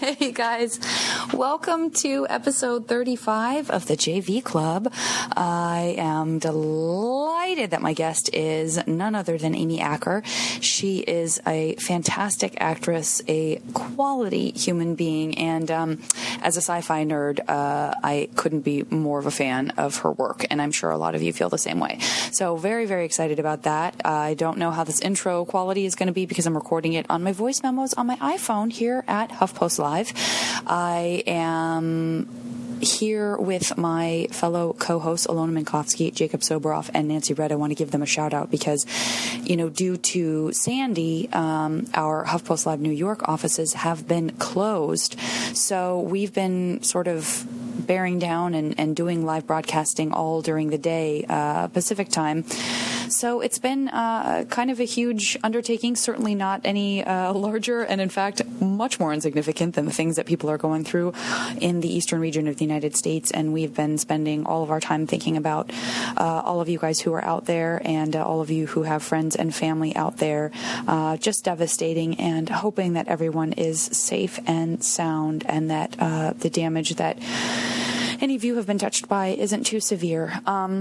Hey guys, welcome to episode 35 of the JV Club. I am delighted that my guest is none other than Amy Acker. She is a fantastic actress, a quality human being, and as a sci-fi nerd, I couldn't be more of a fan of her work, and I'm sure a lot of you feel the same way. So very, very excited about that. I don't know how this intro quality is going to be because I'm recording it on my voice memos on my iPhone here at HuffPost Live. I am here with my fellow co-hosts, Alona Minkowski, Jacob Soboroff, and Nancy Red. I want to give them a shout out because, due to Sandy, our HuffPost Live New York offices have been closed. So we've been sort of bearing down and doing live broadcasting all during the day, Pacific time. So it's been kind of a huge undertaking, certainly not any larger, and in fact, much more insignificant than the things that people are going through in the eastern region of the United States. And we've been spending all of our time thinking about all of you guys who are out there and all of you who have friends and family out there. Just devastating, and hoping that everyone is safe and sound, and that the damage that any of you have been touched by isn't too severe.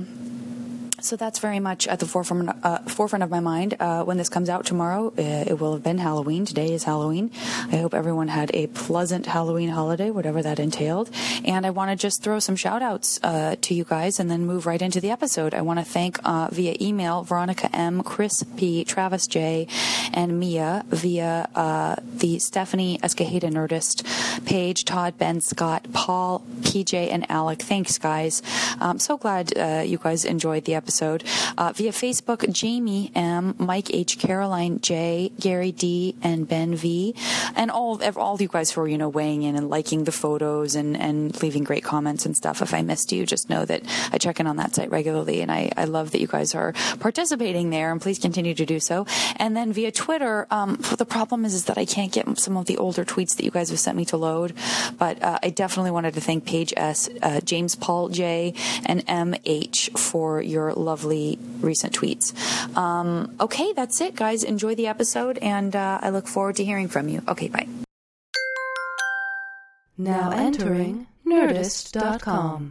So that's very much at the forefront of my mind. When this comes out tomorrow, it will have been Halloween. Today is Halloween. I hope everyone had a pleasant Halloween holiday, whatever that entailed. And I want to just throw some shout outs to you guys and then move right into the episode. I want to thank via email Veronica M, Chris P, Travis J, and Mia via the Stephanie Escajeda Nerdist page, Todd, Ben, Scott, Paul, PJ, and Alec. Thanks, guys. I'm so glad you guys enjoyed the episode. Via Facebook, Jamie M, Mike H, Caroline J, Gary D, and Ben V, and all you guys who are weighing in and liking the photos and leaving great comments and stuff. If I missed you, just know that I check in on that site regularly, and I love that you guys are participating there, and please continue to do so. And then via Twitter, the problem is that I can't get some of the older tweets that you guys have sent me to load, but I definitely wanted to thank Paige S, James Paul J, and MH for your lovely recent tweets. Okay, that's it, guys. Enjoy the episode, and I look forward to hearing from you. Okay, bye. Now entering Nerdist.com.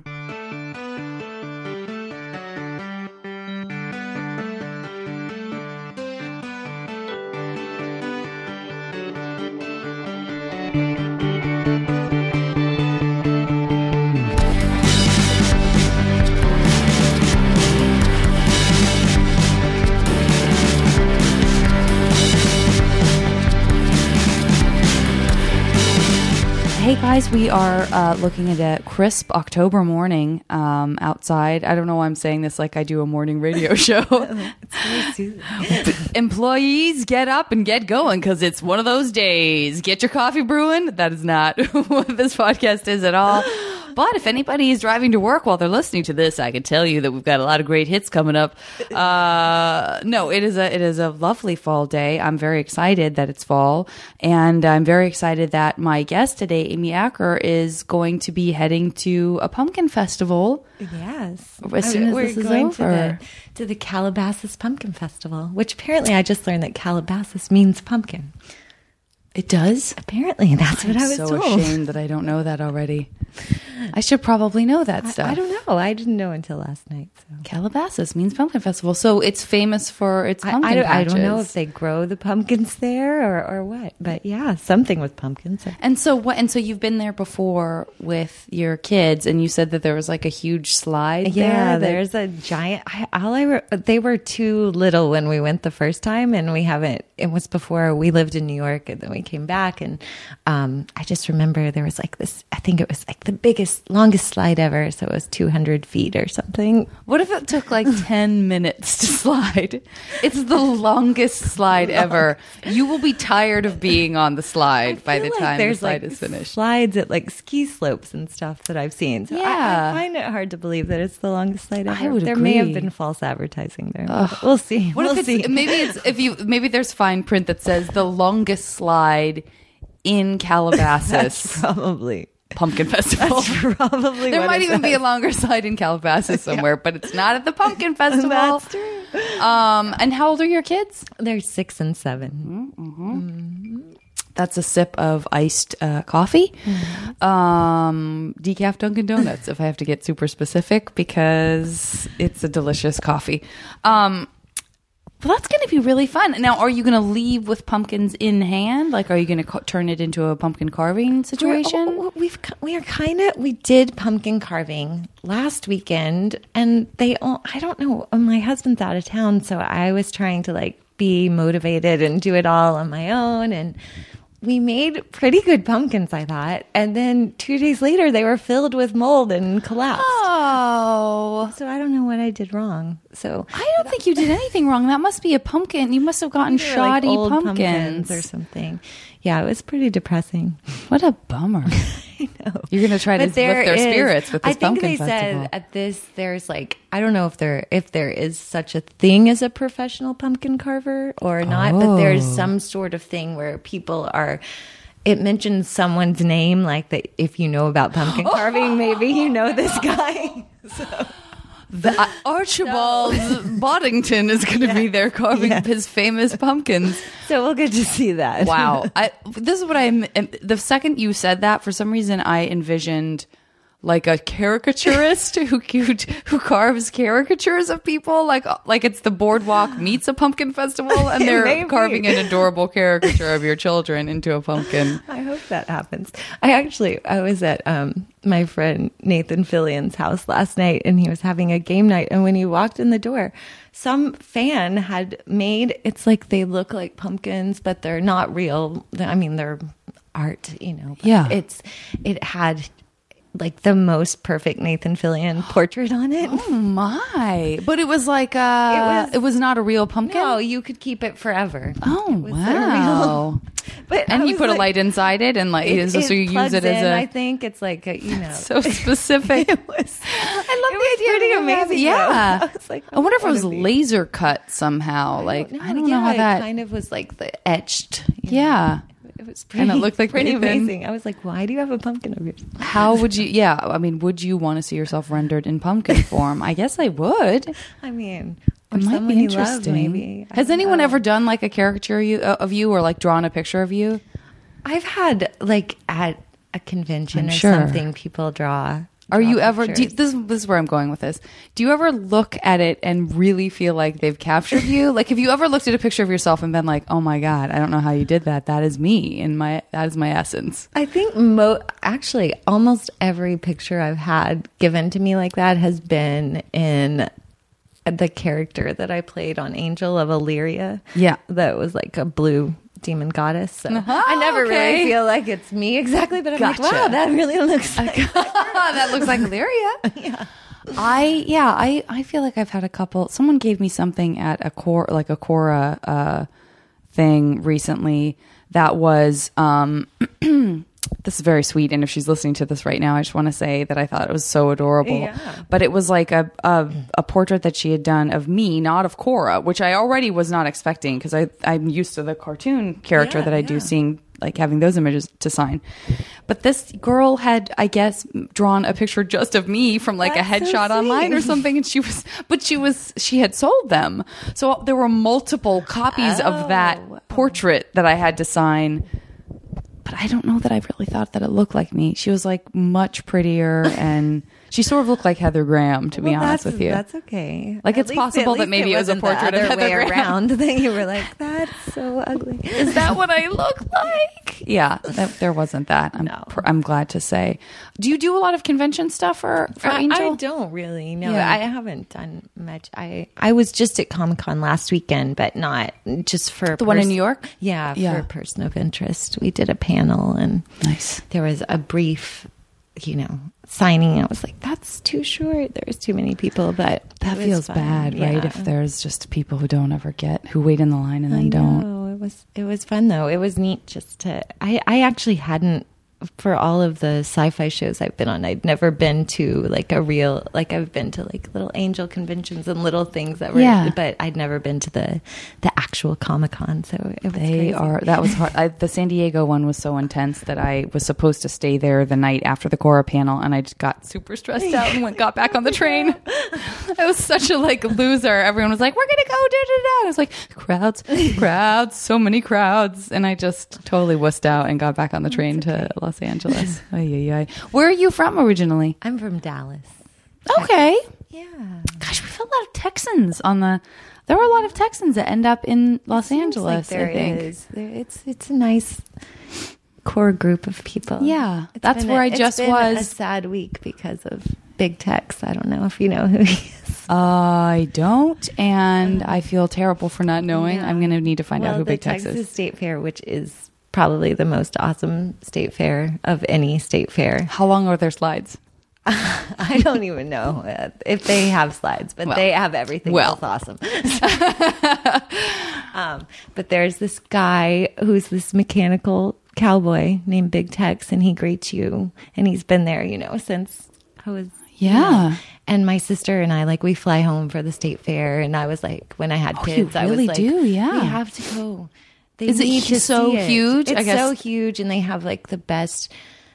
Hey guys, we are looking at a crisp October morning outside. I don't know why I'm saying this like I do a morning radio show. Employees, get up and get going because it's one of those days. Get your coffee brewing. That is not what this podcast is at all. But if anybody is driving to work while they're listening to this, I can tell you that we've got a lot of great hits coming up. No, it is a lovely fall day. I'm very excited that it's fall, and I'm very excited that my guest today, Amy Acker, is going to be heading to a pumpkin festival. Yes, as soon as this is over. To the Calabasas Pumpkin Festival, which apparently I just learned that Calabasas means pumpkin. It does? Apparently, that's what I was told. I'm so ashamed that I don't know that already. I should probably know that stuff. I don't know. I didn't know until last night. So. Calabasas means pumpkin festival. So it's famous for its pumpkin patches. I don't know if they grow the pumpkins there or what. But yeah, something with pumpkins. And so you've been there before with your kids, and you said that there was like a huge slide there. Yeah, there's a giant. They were too little when we went the first time, and we haven't. It was before we lived in New York, and then we came back, and I just remember there was like this. I think it was like the biggest, longest slide ever. So it was 200 feet or something. What if it took like 10 minutes to slide? It's the longest slide ever. You will be tired of being on the slide by the time the slide is finished. Slides at like ski slopes and stuff that I've seen. So yeah. I find it hard to believe that it's the longest slide ever. I would there agree. May have been false advertising there. We'll see. Maybe there's fine print that says the longest slide in Calabasas. That's probably Pumpkin Festival. That's probably there what might it even says. be a longer slide in Calabasas somewhere, but it's not at the Pumpkin Festival. That's true. And how old are your kids? They're 6 and 7. Mm-hmm. That's a sip of iced coffee. Decaf Dunkin' Donuts, if I have to get super specific, because it's a delicious coffee. Well, that's going to be really fun. Now, are you going to leave with pumpkins in hand? Like, are you going to turn it into a pumpkin carving situation? We did pumpkin carving last weekend, and I don't know, my husband's out of town, so I was trying to like be motivated and do it all on my own, and we made pretty good pumpkins, I thought. And then 2 days later, they were filled with mold and collapsed. Oh. So I don't know what I did wrong. So I don't think you did anything wrong. That must be a pumpkin. You must have gotten shoddy old pumpkins or something. Yeah, it was pretty depressing. What a bummer. I know. You're going to try to lift their spirits with this pumpkin festival. I think they said at this, there's like, I don't know if there is such a thing as a professional pumpkin carver or not, but there's some sort of thing where people are, it mentions someone's name, like that if you know about pumpkin carving, maybe you know this guy. So. Archibald Boddington is going to be there carving his famous pumpkins. So we'll get to see that. Wow. This is what the second you said that, for some reason I envisioned like a caricaturist who carves caricatures of people, like it's the Boardwalk meets a pumpkin festival, and they're carving an adorable caricature of your children into a pumpkin. I hope that happens. I was at my friend Nathan Fillion's house last night, and he was having a game night, and when he walked in the door, some fan had made, it's like they look like pumpkins, but they're not real. I mean, they're art, you know. Yeah. It had like the most perfect Nathan Fillion portrait on it. Oh my. But it was like it was not a real pumpkin? No, you could keep it forever. Oh, wow. And you put a light inside it, and like so you use it as I think it's like so specific. I love the idea. Pretty amazing. Yeah. I was like, I wonder if it was laser cut somehow. I don't know how that kind of was like the etched. Yeah. It was pretty, and it looked like pretty Nathan. amazing. I was like, why do you have a pumpkin of yours? How would you, would you want to see yourself rendered in pumpkin form? I guess I would. I mean, it might be interesting. Maybe. Has anyone ever done like a caricature of you or like drawn a picture of you? I've had like at a convention sure. something, people draw. Are you ever, this is where I'm going with this. Do you ever look at it and really feel like they've captured you? Like, have you ever looked at a picture of yourself and been like, oh my God, I don't know how you did that. That is me and that is my essence. I think actually almost every picture I've had given to me like that has been in the character that I played on Angel of Illyria. Yeah. That was like a blue demon goddess. So I never really feel like it's me exactly, but I'm like, wow, that really looks like that looks like Illyria. Yeah. I feel like I've had a couple. Someone gave me something at a Cora thing recently that was this is very sweet, and if she's listening to this right now, I just want to say that I thought it was so adorable. Yeah. But it was like a portrait that she had done of me, not of Cora, which I already was not expecting because I'm used to the cartoon character that I do, seeing like having those images to sign. But this girl had, I guess, drawn a picture just of me from like a headshot online or something, and she had sold them. So there were multiple copies of that portrait that I had to sign. But I don't know that I really thought that it looked like me. She was like much prettier, and she sort of looked like Heather Graham, to be honest with you. That's okay. Like, it's possible that maybe it was a portrait of Heather Graham. That you were like, that's so ugly. Is that what I look like? Yeah, there wasn't that. I'm glad to say. Do you do a lot of convention stuff for Angel? I don't really. No, I haven't done much. I was just at Comic-Con last weekend, but not just for the one in New York. Yeah, for a person of interest. We did a panel, and nice. There was a brief, signing. I was like, that's too short. There's too many people, but that feels bad, right? If there's just people who don't ever who wait in the line and then don't. It was fun though. It was neat just to. I actually hadn't for all of the sci-fi shows I've been on, I'd never been to like a real, like I've been to like little angel conventions and little things that were, but I'd never been to the actual Comic-Con. So it was crazy. That was hard. The San Diego one was so intense that I was supposed to stay there the night after the Cora panel, and I just got super stressed out and got back on the train. I was such a like loser. Everyone was like, "We're gonna go da da da." I was like, crowds, so many crowds, and I just totally wussed out and got back on the train to Los Angeles. Where are you from originally? I'm from Dallas. Okay. Yeah. Gosh, we've had a lot of Texans on the. There were a lot of Texans that end up in Los Angeles. Like I think it's a nice core group of people. Yeah, that's where I just was. A sad week because of Big Tex. I don't know if you know who he is. I don't, and I feel terrible for not knowing. Yeah. I'm going to need to find out who Big Tex is. The Texas State Fair, which is probably the most awesome state fair of any state fair. How long are their slides? I don't even know if they have slides, but they have everything else awesome. But there's this guy who's this mechanical cowboy named Big Tex, and he greets you, and he's been there, since I was And my sister and I, we fly home for the state fair, and I was like, when I had kids, I was like, we have to go. Is it so huge? It's so huge, and they have the best.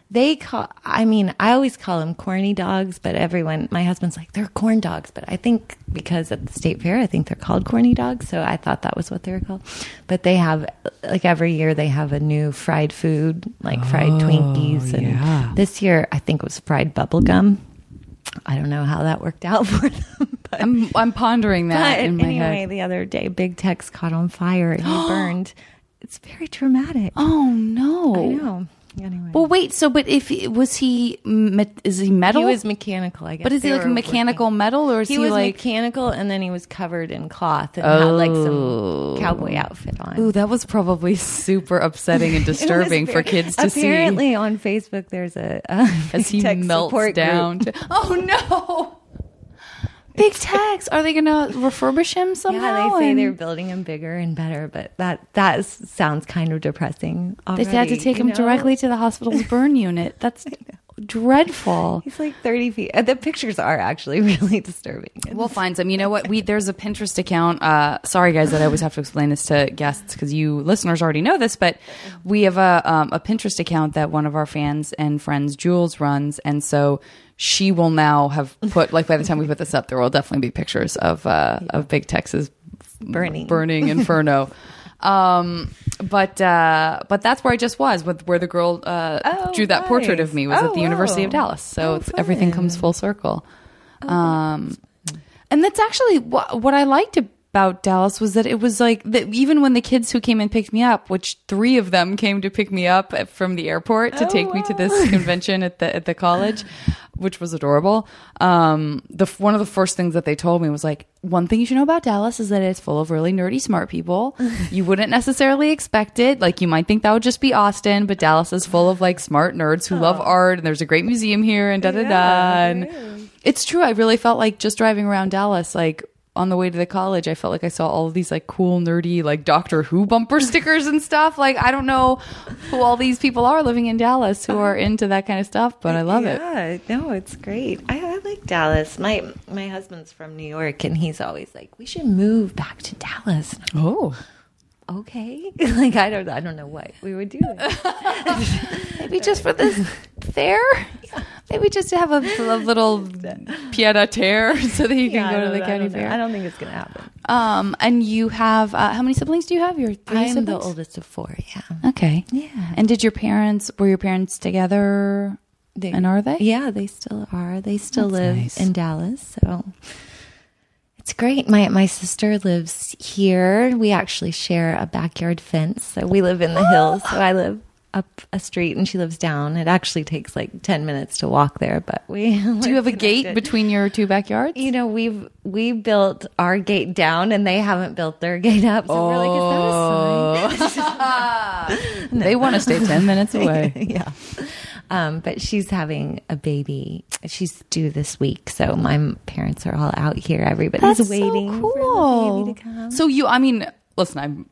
I always call them corny dogs, but my husband's like, they're corn dogs. But I think because at the state fair, I think they're called corny dogs. So I thought that was what they were called. But they have, every year they have a new fried food, fried Twinkies. And this year, I think it was fried bubble gum. I don't know how that worked out for them. But I'm pondering that in my head. Anyway, the other day, Big Tex caught on fire and he burned. It's very dramatic. Oh, no. I know. Anyway. Well, wait. So, but is he metal? He was mechanical, I guess. But is he mechanical metal, or is he was mechanical, and then he was covered in cloth and had some cowboy outfit on. Ooh, that was probably super upsetting and disturbing for kids to see. Apparently, on Facebook, there's as he melts down. Oh no. Big Tex. Are they going to refurbish him somehow? Yeah, they say they're building him bigger and better, but that sounds kind of depressing already. They had to take him directly to the hospital's burn unit. That's dreadful. He's 30 feet. The pictures are actually really disturbing. We'll find some. You know what? There's a Pinterest account. Sorry, guys, that I always have to explain this to guests because you listeners already know this, but we have a Pinterest account that one of our fans and friends, Jules, runs, and so she will now have put, by the time we put this up, there will definitely be pictures of Big Tex's burning inferno. But that's where I just was where the girl drew that portrait of me was at the University of Dallas. So everything comes full circle. And that's actually what I liked about Dallas was that it was even when the kids who came and picked me up, which 3 of them came to pick me up from the airport to take me to this convention at the college, which was adorable. One of the first things that they told me was one thing you should know about Dallas is that it's full of really nerdy, smart people. You wouldn't necessarily expect it. You might think that would just be Austin, but Dallas is full of smart nerds who love art, and there's a great museum here and And it's true. I really felt just driving around Dallas, on the way to the college, I felt I saw all of these cool, nerdy, Doctor Who bumper stickers and stuff. I don't know who all these people are living in Dallas who are into that kind of stuff, but I love it. Yeah, no, it's great. I like Dallas. My husband's from New York, and he's always we should move back to Dallas. Oh. Okay. I don't know what we would do. Maybe just for this fair? Maybe just to have a little pied-à-terre so that you can go to the county fair. I don't think it's going to happen. And you have, how many siblings do you have? You're 3 siblings? I'm the oldest of 4, yeah. Okay. Yeah. And were your parents together? And are they? Yeah, they still are. They still live in Dallas, so it's great. My sister lives here. We actually share a backyard fence. So we live in the hills. So I live up a street and she lives down. It actually takes 10 minutes to walk there, but do you have a gate between your 2 backyards? We built our gate down and they haven't built their gate up. So we're is that a sign? They want to stay 10 minutes away. Yeah. But she's having a baby. She's due this week. So my parents are all out here. Everybody's waiting so cool. for the baby to come. So listen,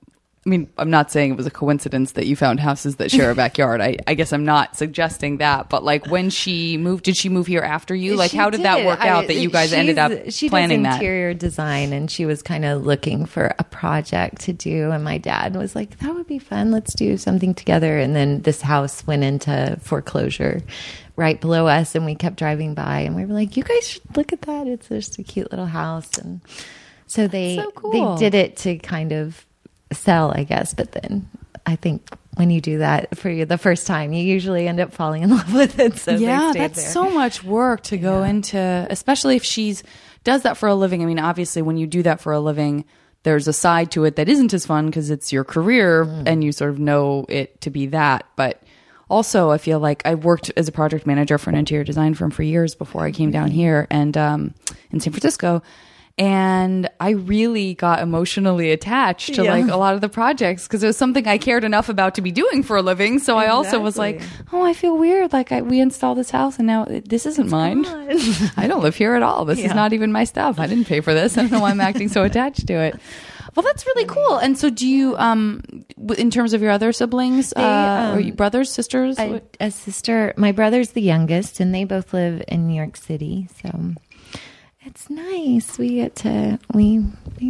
mean, I'm not saying it was a coincidence that you found houses that share a backyard. I guess I'm not suggesting that. But like when she moved, did she move here after you? Like how did that work out that you guys ended up planning that? She does interior design, and she was kind of looking for a project to do. And my dad was like, that would be fun. Let's do something together. And then this house went into foreclosure right below us, and we kept driving by, and we were like, you guys should look at that. It's just a cute little house. And so they did it to kind of sell, I guess. But then I think when you do that for the first time, you usually end up falling in love with it. So yeah, that's so much work to go into, especially if she's does that for a living. I mean, obviously when you do that for a living, there's a side to it that isn't as fun because it's your career and you sort of know it to be that. But also, I feel like I worked as a project manager for an interior design firm for years before I came down here and in San Francisco. And I really got emotionally attached to like a lot of the projects because it was something I cared enough about to be doing for a living. So I also was like, oh, I feel weird. Like we installed this house and now this isn't mine. I don't live here at all. This is not even my stuff. I didn't pay for this. I don't know why I'm acting so attached to it. Well, that's really cool. And so do you, in terms of your other siblings, or your brothers, sisters? A sister, my brother's the youngest, and they both live in New York City. So it's nice. We get to, we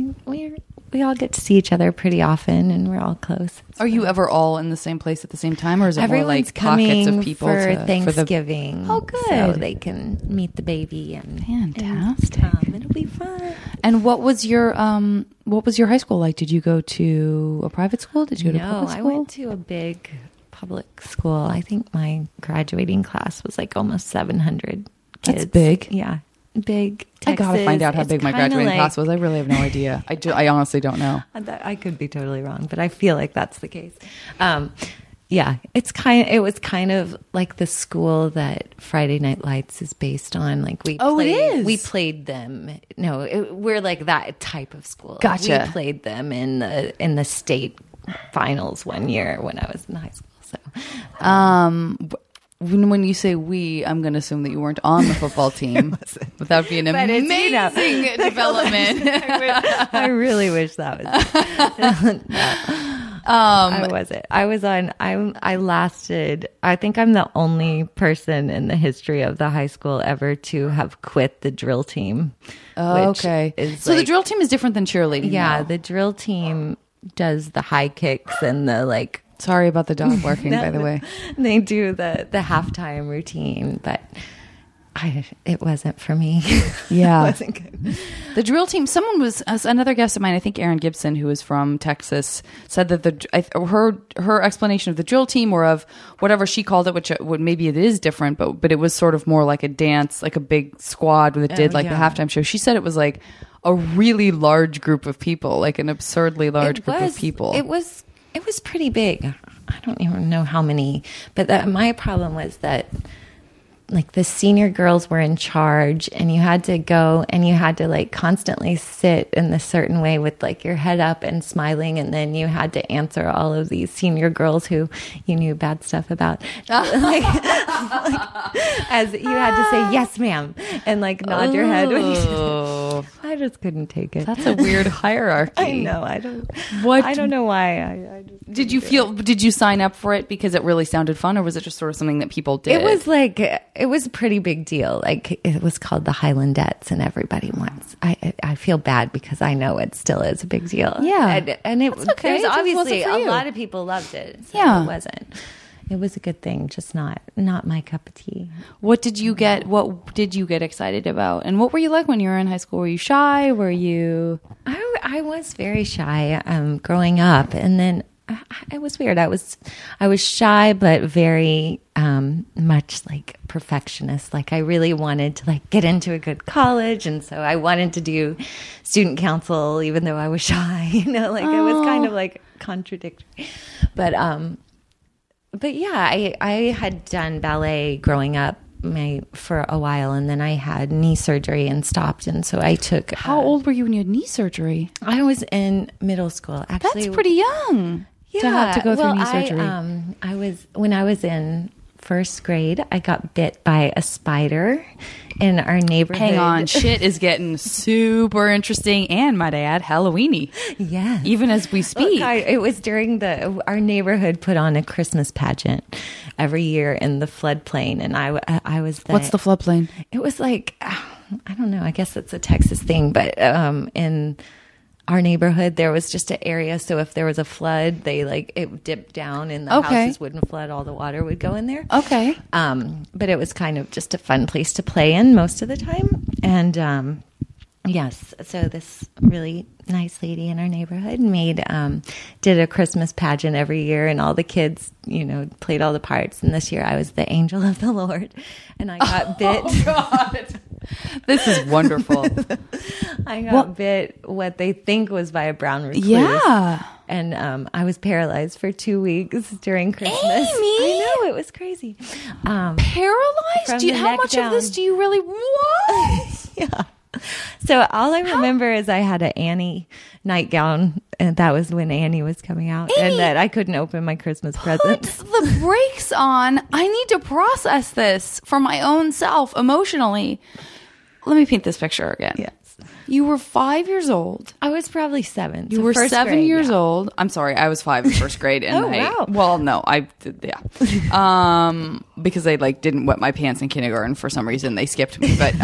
all get to see each other pretty often, and we're all close. Are you ever all in the same place at the same time, or is it Everyone's more like pockets of people for Thanksgiving? Oh, good. So they can meet the baby and fantastic. It'll be fun. And what was your high school like? Did you go to a private school? Did you go to public school? I went to a big public school. I think my graduating class was like almost 700 kids. That's big. Yeah. Big. Texas. I gotta find out how big my graduating class was. I really have no idea. I honestly don't know. I could be totally wrong, but I feel like that's the case. Yeah, it was kind of like the school that Friday Night Lights is based on. Like it is. We played them. No, we're like that type of school. Gotcha. We played them in the state finals one year when I was in high school. So, when you say we, I'm going to assume that you weren't on the football team. But that would be an amazing development. I really wish that was. I wasn't. I was on. I lasted. I think I'm the only person in the history of the high school ever to have quit the drill team. Oh, okay. So the drill team is different than cheerleading. Yeah, now. The drill team does the high kicks and the like. Sorry about the dog barking, by the way. They do the halftime routine, but it wasn't for me. Yeah. It wasn't good. The drill team, another guest of mine, I think Erin Gibson, who is from Texas, said that her explanation of the drill team or of whatever she called it, which maybe it is different, but it was sort of more like a dance, like a big squad that did the halftime show. She said it was like a really large group of people, like an absurdly large group of people. It was pretty big. I don't even know how many, but my problem was that like the senior girls were in charge and you had to go and you had to like constantly sit in this certain way with like your head up and smiling. And then you had to answer all of these senior girls who you knew bad stuff about. Like, as you had to say, yes, ma'am. And like nod your head. I just couldn't take it. That's a weird hierarchy. I know. I don't know why. Did you sign up for it because it really sounded fun, or was it just sort of something that people did? It was a pretty big deal. Like it was called the Highlandettes, and everybody wants. I feel bad because I know it still is a big deal. Yeah, and it was okay. There's obviously a lot of people loved it. So it wasn't. It was a good thing, just not my cup of tea. What did you get excited about? And what were you like when you were in high school? Were you shy? Were you? I was very shy growing up, and then it was weird. I was shy, but very much like perfectionist. Like I really wanted to like get into a good college, and so I wanted to do student council, even though I was shy. It was kind of like contradictory, But yeah, I had done ballet growing up for a while, and then I had knee surgery and stopped, and so I took. How old were you when you had knee surgery? I was in middle school. Actually, that's pretty young to have to go through knee surgery. When I was in first grade, I got bit by a spider in our neighborhood. Hang on, shit is getting super interesting and, might I add, Halloweeny. Yeah. Even as we speak. Look, it was during our neighborhood put on a Christmas pageant every year in the floodplain, and I was What's the floodplain? It was like, I don't know, I guess it's a Texas thing, but in our neighborhood there was just an area, so if there was a flood, it dipped down and the houses wouldn't flood, all the water would go in there. Okay. But it was kind of just a fun place to play in most of the time. And yes, so this really nice lady in our neighborhood did a Christmas pageant every year, and all the kids, played all the parts. And this year I was the angel of the Lord, and I got bit. Oh God. This is wonderful. I got bit what they think was by a brown recluse. Yeah. And I was paralyzed for 2 weeks during Christmas. Amy! I know, it was crazy. Paralyzed? How much of this do you really want? Yeah. So all I remember is I had an Annie nightgown, and that was when Annie was coming out, Amy, and that I couldn't open my Christmas presents. Put the brakes on. I need to process this for my own self emotionally. Let me paint this picture again. Yes. You were 5 years old. I was probably 7. You were 7 years old. I'm sorry, I was 5 in first grade. And wow. Well, no, I did, yeah. Because I didn't wet my pants in kindergarten for some reason. They skipped me. But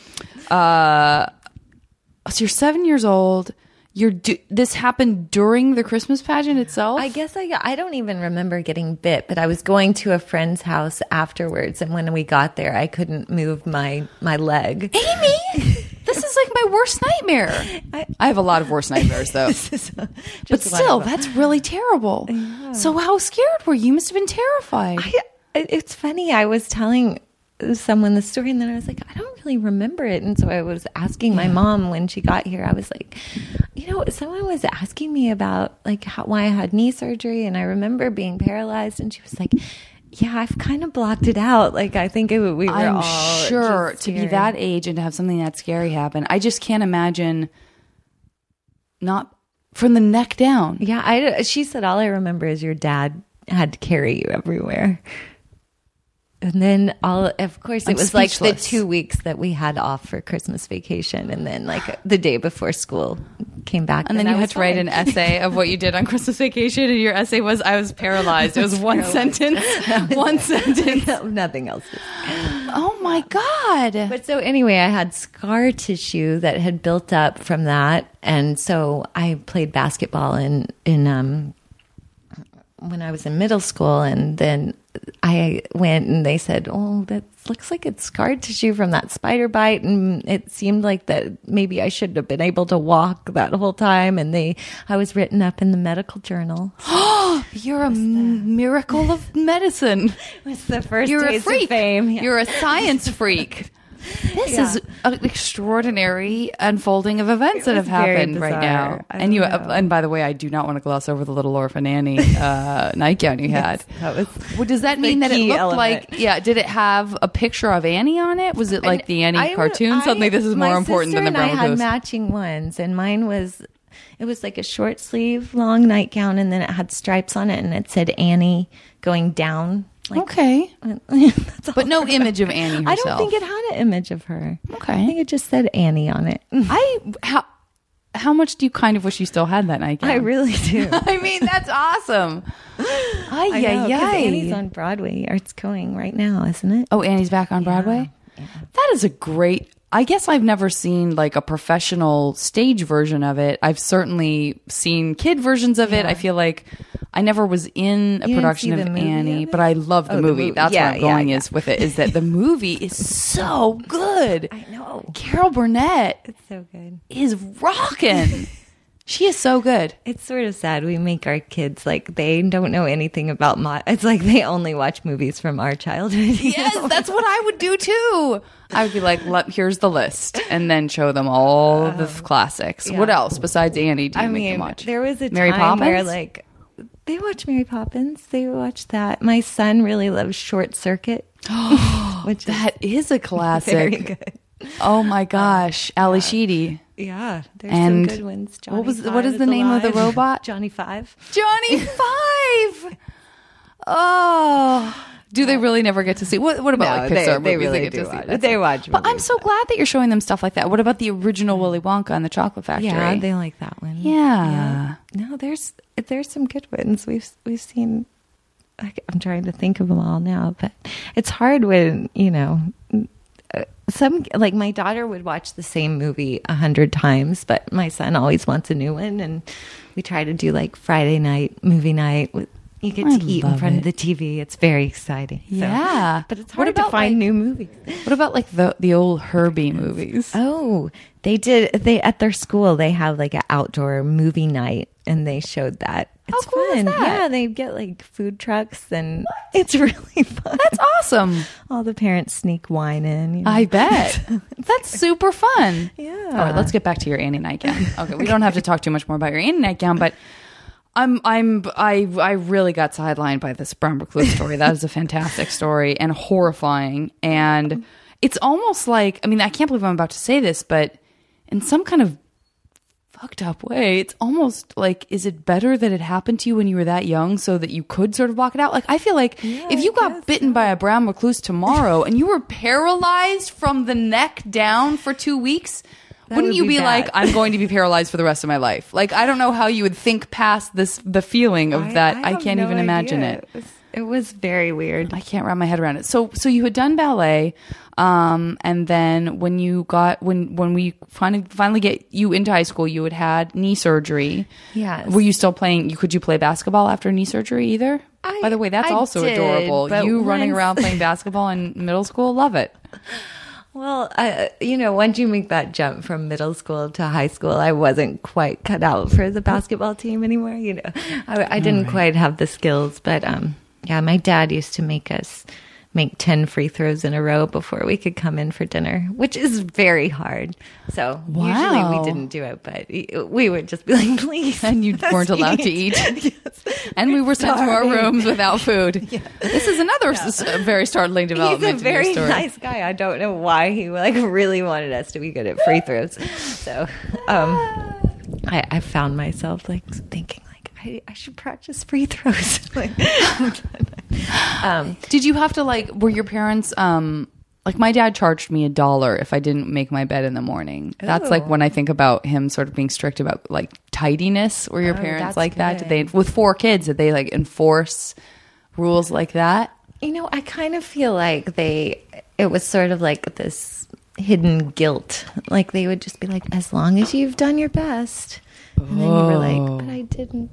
so you're 7 years old. This happened during the Christmas pageant itself? I guess I don't even remember getting bit, but I was going to a friend's house afterwards, and when we got there, I couldn't move my leg. Amy, this is like my worst nightmare. I have a lot of worst nightmares, though. But still, that's really terrible. Yeah. So how scared were you? You must have been terrified. It's funny. I was telling someone the story, and then I was like, I don't really remember it. And so I was asking my mom when she got here, I was like, someone was asking me about why I had knee surgery, and I remember being paralyzed, and she was like, yeah, I've kind of blocked it out. I think we were I'm all sure to be that age and to have something that scary happen. I just can't imagine not from the neck down. Yeah, she said all I remember is your dad had to carry you everywhere. And then of course, it was speechless. The 2 weeks that we had off for Christmas vacation. And then the day before school came back. And then you had to write an essay of what you did on Christmas vacation. And your essay was, I was paralyzed. It was one sentence. One sentence. Nothing else. Oh my God. But so anyway, I had scar tissue that had built up from that. And so I played basketball in when I was in middle school, and then I went and they said, oh, that looks like it's scar tissue from that spider bite. And it seemed like that maybe I should have been able to walk that whole time. And I was written up in the medical journal. You're a miracle of medicine. It was the first You're taste a freak. of fame. Yeah. You're a science freak. This is an extraordinary unfolding of events that have happened right now. And by the way, I do not want to gloss over the Little Orphan Annie nightgown you had. Does that mean that it looked like? Yeah. Did it have a picture of Annie on it? Was it like the Annie cartoon? Suddenly, this is more important than the brown recluse. I had matching ones, and mine was. It was like a short sleeve, long nightgown, and then it had stripes on it, and it said Annie going down. Okay. But no image of Annie herself. I don't think it had an image of her. Okay. I think it just said Annie on it. How much do you kind of wish you still had that nightgown? I really do. I mean, that's awesome. Annie's on Broadway. It's going right now, isn't it? Oh, Annie's back on Broadway? Yeah. That is a great... I guess I've never seen a professional stage version of it. I've certainly seen kid versions of it. I feel like I never was in a production of Annie, but I love the movie. That's where I'm going with it, is that the movie is so good. I know. Carol Burnett it's so good. Is rocking. She is so good. It's sort of sad. We make our kids they don't know anything about it's like they only watch movies from our childhood. Yes, that's what I would do too. I would be like, here's the list, and then show them all the classics. Yeah. What else besides Annie do you make them watch? There was a Mary time Poppins? where they watch Mary Poppins. They watch that. My son really loves Short Circuit. That is a classic. Very good. Oh my gosh, Ali Sheedy. Yeah, there's some good ones. What is the name of the robot? Johnny Five. Johnny Five. Oh, Do they really never get to see? What about like Pixar they movies? really get do to see? watch. They watch But I'm movies, so glad that you're showing them stuff like that. What about the original Willy Wonka and the Chocolate Factory? Yeah, they like that one. Yeah. No, there's some good ones. We've seen. I'm trying to think of them all now, but it's hard when some, like, my daughter would watch the same movie 100 times, but my son always wants a new one, and we try to do like Friday night movie night. You get to eat in front of the TV. It's very exciting. Yeah, but it's hard to find new movies. What about like the old Herbie movies? Oh, they at their school they have like an outdoor movie night, and they showed that. It's How cool fun. is that? Yeah, they get like food trucks, and it's really fun. That's awesome. All the parents sneak wine in. I bet. That's super fun. Yeah. All right, let's get back to your Annie nightgown. Okay, we don't have to talk too much more about your Annie nightgown, but I really got sidelined by this Brown Recluse story. That is a fantastic story and horrifying. And it's almost like, I mean, I can't believe I'm about to say this, but in some kind of fucked up way, it's almost like, is it better that it happened to you when you were that young so that you could sort of block it out? Like, I feel like if you got bitten by a brown recluse tomorrow and you were paralyzed from the neck down for 2 weeks, wouldn't you be like, I'm going to be paralyzed for the rest of my life? Like, I don't know how you would think past the feeling of that. I can't even imagine it. It was very weird. I can't wrap my head around it. So you had done ballet, and then when we finally get you into high school, you had knee surgery. Yes. Were you still playing? Could you play basketball after knee surgery either? By the way, that's also adorable. You running around playing basketball in middle school, love it. Well, once you make that jump from middle school to high school, I wasn't quite cut out for the basketball team anymore. I didn't quite have the skills, but my dad used to make us make 10 free throws in a row before we could come in for dinner, which is very hard. So usually we didn't do it, but we would just be like, please. And you weren't allowed to eat. Yes. And we were sent to our rooms without food. Yeah. This is another very startling development. He's a very nice guy. I don't know why he really wanted us to be good at free throws. So I found myself thinking, I should practice free throws. Did you have to were your parents, my dad charged me $1 if I didn't make my bed in the morning. That's when I think about him sort of being strict about tidiness. Were your parents like that? Did they, with 4 kids, did they enforce rules like that? I kind of feel like it was sort of like this hidden guilt. Like they would just be like, as long as you've done your best. And then you were like, but I didn't.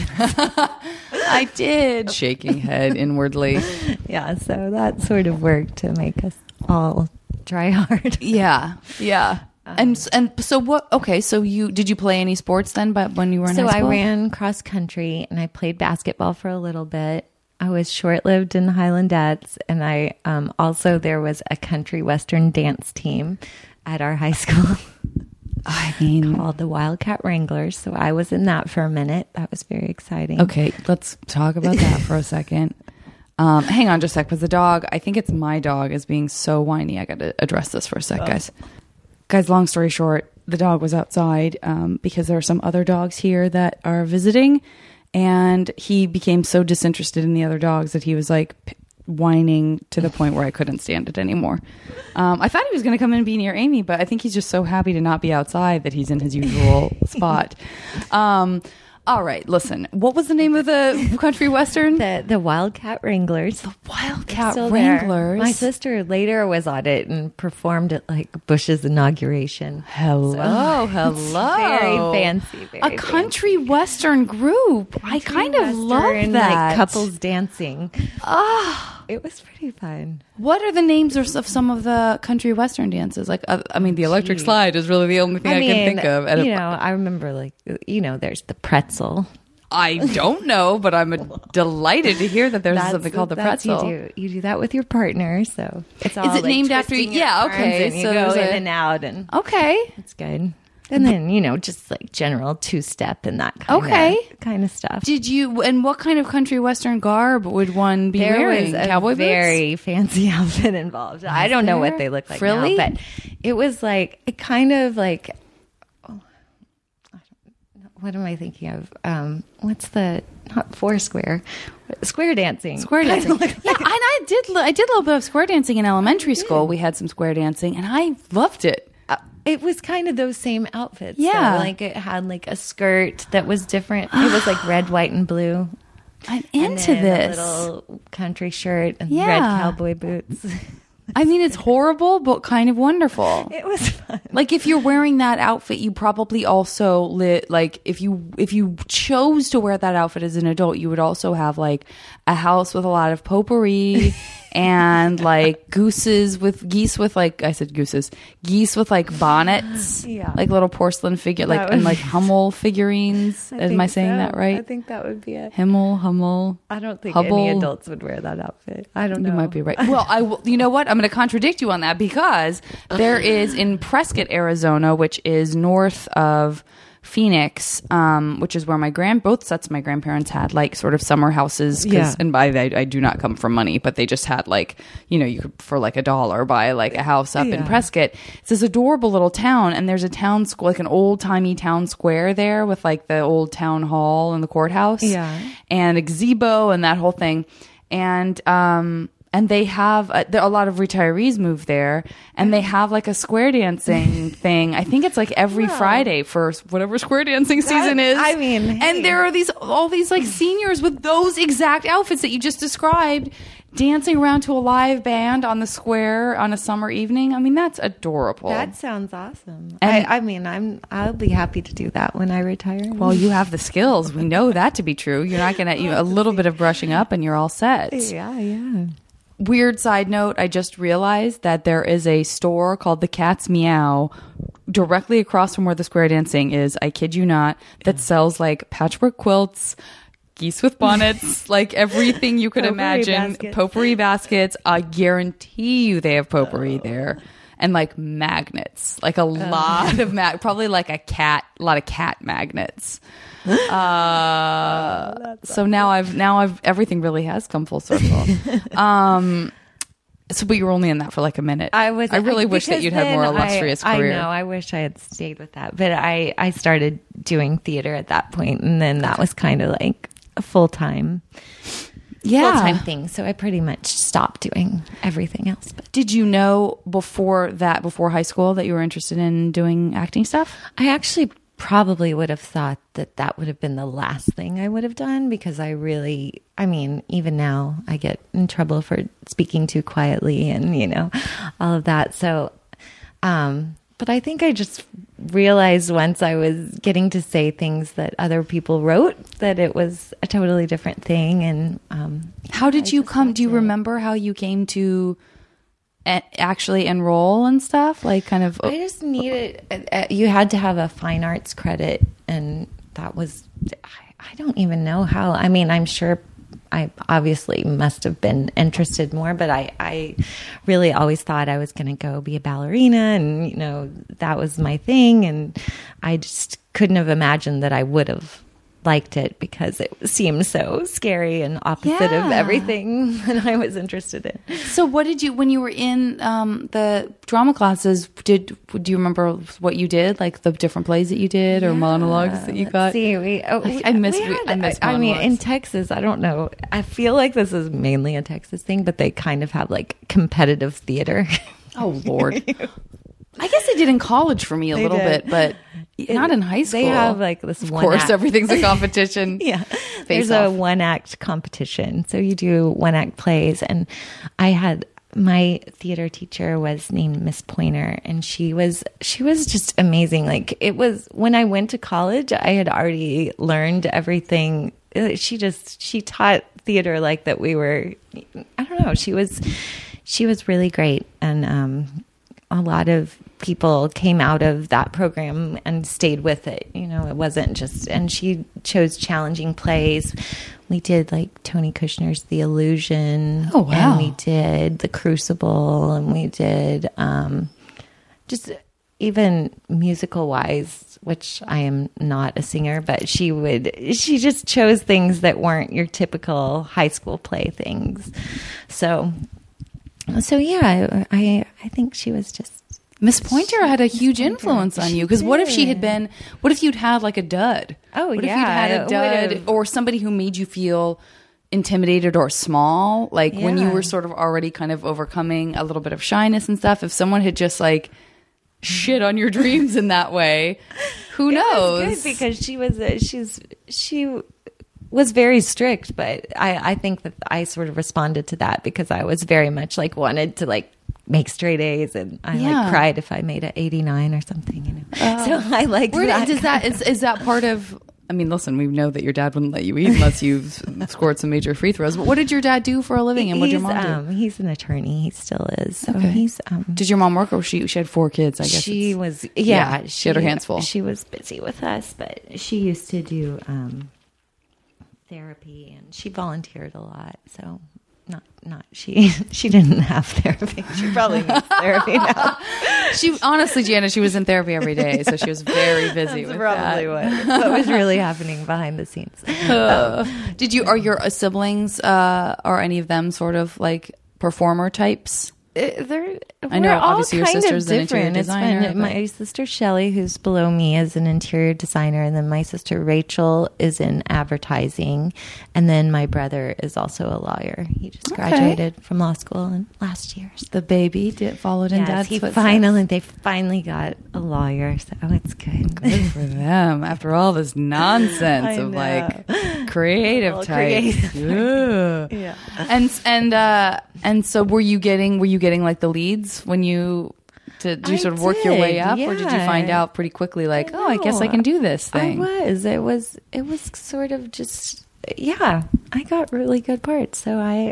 I did. Shaking head inwardly. Yeah, so that sort of worked to make us all try hard. Yeah. And so what? Okay, so did you play any sports then? But when you were in high school, I ran cross country and I played basketball for a little bit. I was short-lived in the Highlandettes, and I also there was a country western dance team at our high school. Called the Wildcat Wranglers. So I was in that for a minute. That was very exciting. Okay, let's talk about that for a second. Hang on just a sec, because the dog, I think it's my dog, is being so whiny. I got to address this for a sec, guys. Guys, long story short, the dog was outside because there are some other dogs here that are visiting, and he became so disinterested in the other dogs that he was whining to the point where I couldn't stand it anymore. I thought he was going to come in and be near Amy, but I think he's just so happy to not be outside that he's in his usual spot. All right, listen. What was the name of the country western? The Wildcat Wranglers. The Wildcat Wranglers. My sister later was on it and performed at Bush's inauguration. Hello. Very fancy. A country western group. I kind of love that. Couples dancing. It was pretty fun. What are the names of some of the country western dances? The electric slide is really the only thing I can think of. I remember there's the pretzel. I don't know, but I'm delighted to hear that there's something called the pretzel. You do that with your partner, so it's all. Is it named after you? Yeah, okay. And you go in and out, and okay, it's good. And then, just general 2-step and that kind of stuff. Did you, and what kind of country western garb would one be wearing? There was Cowboy boots? Very fancy outfit involved. I don't know what they look like Frilly? now, but it was what am I thinking of? What's not Foursquare? Square dancing. Square dancing. Yeah, and I did a little bit of square dancing in elementary school. We had some square dancing, and I loved it. It was kind of those same outfits. Yeah. So, like it had like a skirt that was different. It was like red, white, and blue. I'm into and then this. A little country shirt and Yeah. red cowboy boots. I mean, it's horrible, but kind of wonderful. It was fun. Like if you're wearing that outfit, you probably also like if you chose to wear that outfit as an adult, you would also have like a house with a lot of potpourri and like geese with like bonnets, Yeah. like little porcelain figure, like That and would like Hummel figurines. Am I saying that right? I think that would be it. Hummel. I don't think Hubble. any adults would wear that outfit. I don't know. You might be right. Well, I will. You know what? I'm going to contradict you on that because there is in Prescott, Arizona, which is north of Phoenix, which is where both sets of my grandparents had like sort of summer houses. Yeah. And I do not come from money, but they just had like, you could for like $1 buy like a house up in Prescott. It's this adorable little town, and there's a town school, like an old timey town square there with like the old town hall and the courthouse, and a gazebo and that whole thing, and they have a lot of retirees move there, and they have like a square dancing thing. I think it's like every Friday for whatever square dancing season is. I mean, hey. And there are all these like seniors with those exact outfits that you just described, dancing around to a live band on the square on a summer evening. I mean, that's adorable. That sounds awesome. And I'll be happy to do that when I retire. Well, you have the skills. We know that to be true. You're not going to a little bit of brushing up and you're all set. Yeah. Weird side note, I just realized that there is a store called The Cat's Meow directly across from where the square dancing is, I kid you not, that sells like patchwork quilts, geese with bonnets, like everything you could imagine. Baskets. Potpourri baskets. I guarantee you they have potpourri there. And like magnets, like a lot of probably like a lot of cat magnets. So now I've everything really has come full circle. But you were only in that for like a minute. I really wish that you'd had more illustrious career. I know. I wish I had stayed with that, but I started doing theater at that point, and then that was kind of like a full-time thing. So I pretty much stopped doing everything else. But did you know before high school, that you were interested in doing acting stuff? I actually probably would have thought that would have been the last thing I would have done, because even now I get in trouble for speaking too quietly and, all of that. So, but I think I just realized once I was getting to say things that other people wrote that it was a totally different thing. And how did you come? Do you remember how you came to actually enroll and stuff? Like kind of. I just needed. You had to have a fine arts credit, and that was. I don't even know how. I mean, I'm sure I obviously must have been interested more, but I really always thought I was going to go be a ballerina, and that was my thing, and I just couldn't have imagined that I would have liked it, because it seemed so scary and opposite of everything that I was interested in. So what did you, when you were in the drama classes, do you remember what you did, like the different plays that you did or monologues that you got? I miss monologues. I mean, in Texas, I don't know. I feel like this is mainly a Texas thing, but they kind of have like competitive theater. Oh, Lord. I guess they did in college for me a little bit, but not in high school. They have like this of one course, act. Everything's a competition. Yeah. There's a one act competition. So you do one act plays. And my theater teacher was named Miss Pointer, and she was just amazing. Like, it was when I went to college, I had already learned everything. She taught theater like that we were, I don't know. She was really great. And, a lot of people came out of that program and stayed with it. It wasn't just, and she chose challenging plays. We did like Tony Kushner's The Illusion. Oh, wow. And we did The Crucible, and we did, just even musical wise, which I am not a singer, but she just chose things that weren't your typical high school play things. So yeah, I think she was just. Miss Pointer had a huge influence on you, because what if you'd had like a dud? Oh, what yeah. If you'd had a dud or somebody who made you feel intimidated or small, like when you Yeah. were sort of already kind of overcoming a little bit of shyness and stuff, if someone had just like shit on your dreams in that way, who knows? It was good because she was very strict, but I think that I sort of responded to that because I was very much like wanted to like make straight A's, and I like cried if I made an 89 or something, you know. So I liked that. Is that part of? I mean, listen, we know that your dad wouldn't let you eat unless you've scored some major free throws. But what did your dad do for a living, and what did your mom do? He's an attorney. He still is. So Okay. he's. Did your mom work, or she had 4 kids? I guess She was. she had her hands full. She was busy with us, but she used to do therapy, and she volunteered a lot. So. Not she didn't have therapy. She probably needs therapy now. She honestly, Gianna, she was in therapy every day, so she was very busy with Probably that. what was really happening behind the scenes. Are your siblings, are any of them sort of like performer types? I know, we're all obviously, your kind sister's of an interior different. designer, It's been, my sister Shelley, who's below me, is an interior designer, and then my sister Rachel is in advertising, and then my brother is also a lawyer. He just graduated from law school last year. So. The baby followed in dad's they footsteps. finally got a lawyer, so it's good. Good for them. After all this nonsense I of know. like creative All types. creative. Ugh. Yeah. And so were you getting like the leads when you did you sort of work your way did, up, or did you yeah. find out pretty quickly like, oh, I guess I can do this thing? It was sort of just, I got really good parts. So I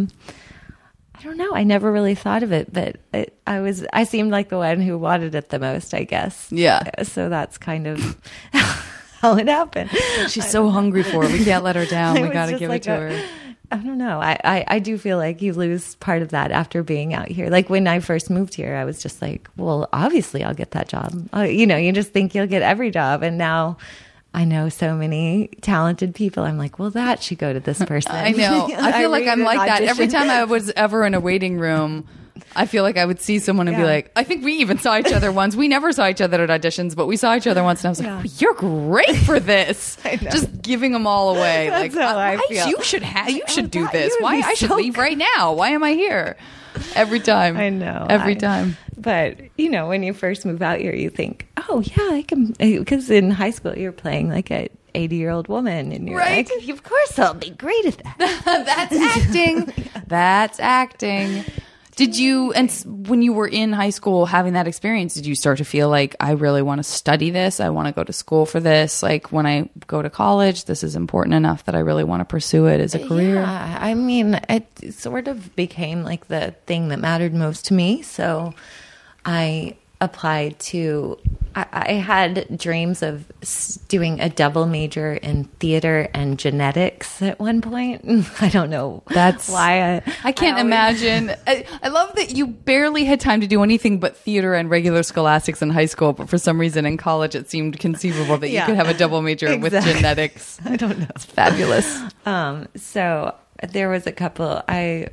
don't know. I never really thought of it, but I seemed like the one who wanted it the most, I guess. Yeah. So that's kind of how it happened. She's so hungry for it. We can't let her down. It We was got to just give like it to her. I don't know. I do feel like you lose part of that after being out here. Like when I first moved here, I was just like, well, obviously I'll get that job. You just think you'll get every job. And now I know so many talented people. I'm like, well, that should go to this person. I know. I feel like I'm like that. Every time I was ever in a waiting room, I feel like I would see someone and be like, I think we even saw each other once. We never saw each other at auditions, but we saw each other once, and I was like, oh, you're great for this. Just giving them all away. That's like, how I feel. You should do this. you would Why? be I should so leave right now. Why am I here? Every time. I know. Every time. But, when you first move out here, you think, oh, yeah, I can. Because in high school, you're playing like a 80-year-old woman, and you're Right. like, of course I'll be great at that. That's acting. That's acting. Did you, and when you were in high school having that experience, did you start to feel like, I really want to study this? I want to go to school for this. Like when I go to college, this is important enough that I really want to pursue it as a career. Yeah, I mean, it sort of became like the thing that mattered most to me. So I applied to, I had dreams of doing a double major in theater and genetics at one point. I don't know. That's why I can't imagine. I love that you barely had time to do anything but theater and regular scholastics in high school, but for some reason in college it seemed conceivable that you could have a double major with genetics. I don't know. It's fabulous. So there was a couple. I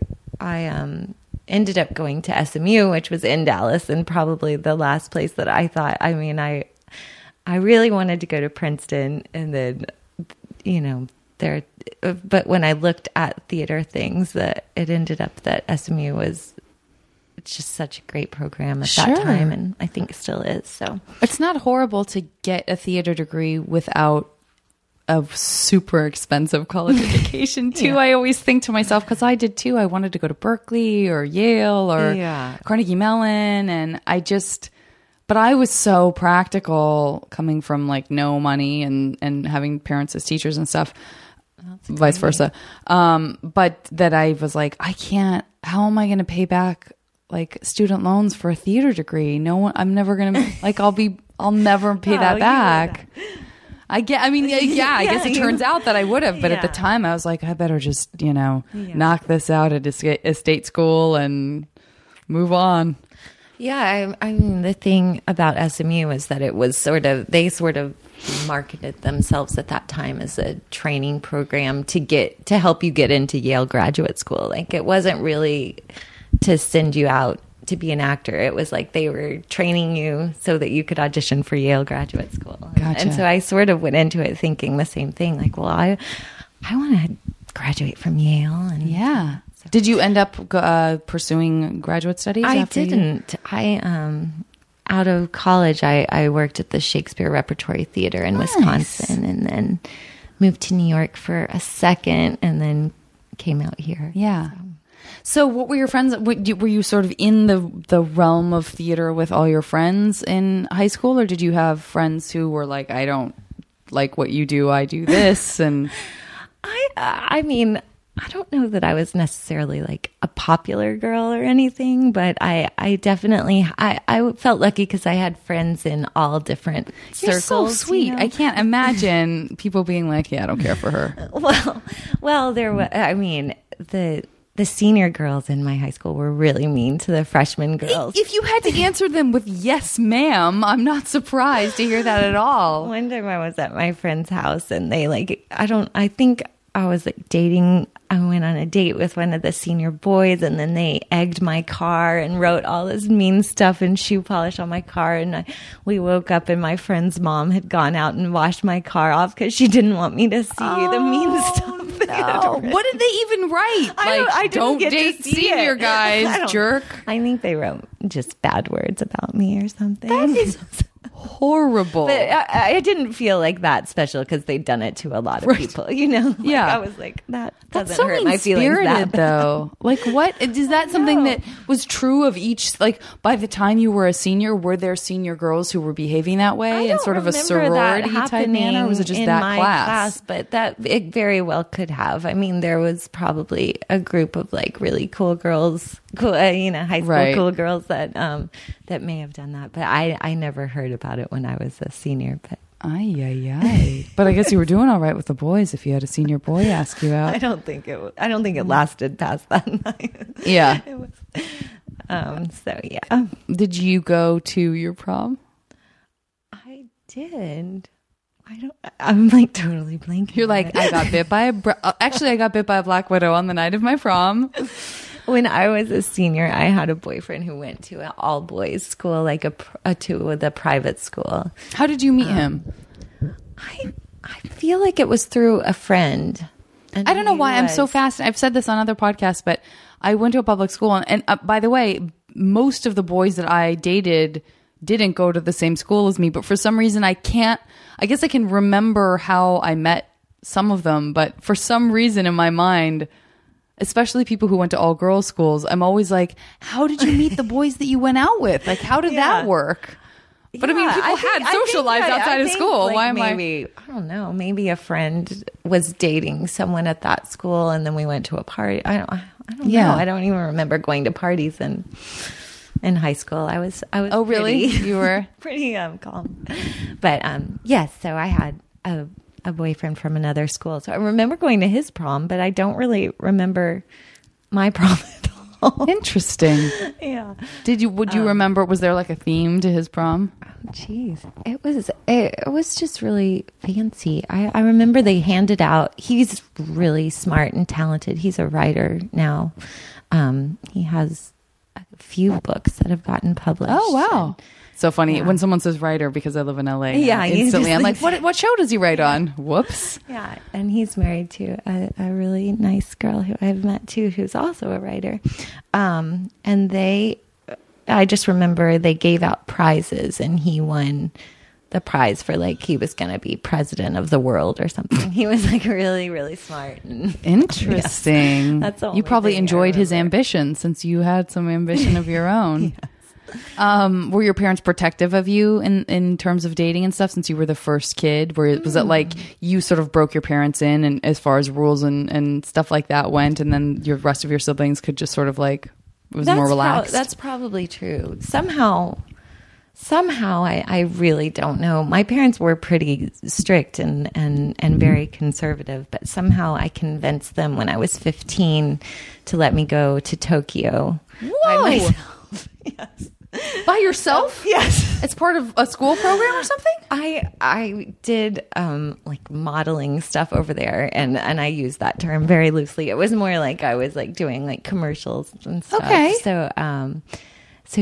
ended up going to SMU, which was in Dallas, and probably the last place that I thought. I mean, I really wanted to go to Princeton, and then there. But when I looked at theater things, that it ended up that SMU was. It's just such a great program at that time, and I think it still is. So it's not horrible to get a theater degree without a super expensive college education too. I always think to myself, because I did too, I wanted to go to Berkeley or Yale or Carnegie Mellon, and but I was so practical coming from like no money and having parents as teachers and stuff, vice versa. But that I was like, how am I going to pay back like student loans for a theater degree? I'm never going to like, I'll never pay that back. I guess it turns out that I would have, but at the time I was like, I better just, knock this out at estate school and move on. Yeah, I mean, the thing about SMU is that it was they sort of marketed themselves at that time as a training program to help you get into Yale graduate school. Like it wasn't really to send you out to be an actor. It was like they were training you so that you could audition for Yale graduate school. Gotcha. And so I sort of went into it thinking the same thing. Like, well, I want to graduate from Yale. And Yeah. Did you end up pursuing graduate studies? I after didn't. Out of college, I worked at the Shakespeare Repertory Theater in Wisconsin, and then moved to New York for a second, and then came out here. Yeah. So what were your friends? Were you sort of in the realm of theater with all your friends in high school, or did you have friends who were like, I don't like what you do, I do this? And I mean, I don't know that I was necessarily like a popular girl or anything, but I definitely, I felt lucky because I had friends in all different You're circles. so sweet. You know? I can't imagine people being like, yeah, I don't care for her. Well, there was, I mean, the senior girls in my high school were really mean to the freshman girls. If you had to answer them with yes, ma'am, I'm not surprised to hear that at all. One time I was at my friend's house and they I think I was like dating. I went on a date with one of the senior boys, and then they egged my car and wrote all this mean stuff and shoe polish on my car. And we woke up and my friend's mom had gone out and washed my car off because she didn't want me to see the mean stuff. No. What did they even write? I don't didn't get date to see senior it. guys, jerk. I think they wrote just bad words about me or something. That is horrible. But I didn't feel like that special because they'd done it to a lot of people, you know? Like, Yeah. I was like, that That's doesn't so hurt my feelings that mean-spirited, bad. though. Like, what is that? Something that was true of each? Like, by the time you were a senior, were there senior girls who were behaving that way in sort of a sorority type manner, or was it just in that my class? But it very well could have. I mean, there was probably a group of like really cool girls, high school cool girls that that may have done that. But I never heard about it when I was a senior. But Ay. But I guess you were doing all right with the boys if you had a senior boy ask you out. I don't think it lasted past that night. Yeah. It was. So yeah. Did you go to your prom? I did. I'm like totally blanking. You're like, I got bit by I got bit by a black widow on the night of my prom. When I was a senior, I had a boyfriend who went to an all boys school, like the private school. How did you meet him? I feel like it was through a friend. I don't know why I'm so fascinated. I've said this on other podcasts, but I went to a public school, and by the way, most of the boys that I dated didn't go to the same school as me, but for some reason I guess I can remember how I met some of them, but for some reason in my mind, especially people who went to all girls schools, I'm always like, how did you meet the boys that you went out with? Like, how did that work? But I mean, people had social lives outside of school. Why am I don't know. Maybe a friend was dating someone at that school, and then we went to a party. I don't know. I don't even remember going to parties in high school. I was. Oh, really? You were pretty calm. But yes. So I had a boyfriend from another school. So I remember going to his prom, but I don't really remember my prom at all. Interesting. Yeah. Would you remember, was there like a theme to his prom? Oh, geez. It was just really fancy. I remember they handed out, he's really smart and talented. He's a writer now. He has a few books that have gotten published. Oh, wow. So funny when someone says writer, because I live in LA. Yeah, instantly I'm like, what show does he write on? Whoops. Yeah, and he's married to a really nice girl who I've met too, who's also a writer. And I just remember they gave out prizes, and he won the prize for like he was going to be president of the world or something. He was like really, really smart. Interesting. Yes. That's the you probably thing enjoyed his ambition since you had some ambition of your own. Yes. Were your parents protective of you in terms of dating and stuff since you were the first kid? Was it like you sort of broke your parents in and as far as rules and stuff like that went, and then your rest of your siblings could just sort of like, it was more relaxed? That's probably true. Somehow I really don't know. My parents were pretty strict and very conservative, but somehow I convinced them when I was 15 to let me go to Tokyo. Whoa! By myself. Yes. By yourself? Yes. It's part of a school program or something? I did like modeling stuff over there, and I use that term very loosely. It was more like I was like doing like commercials and stuff. Okay. So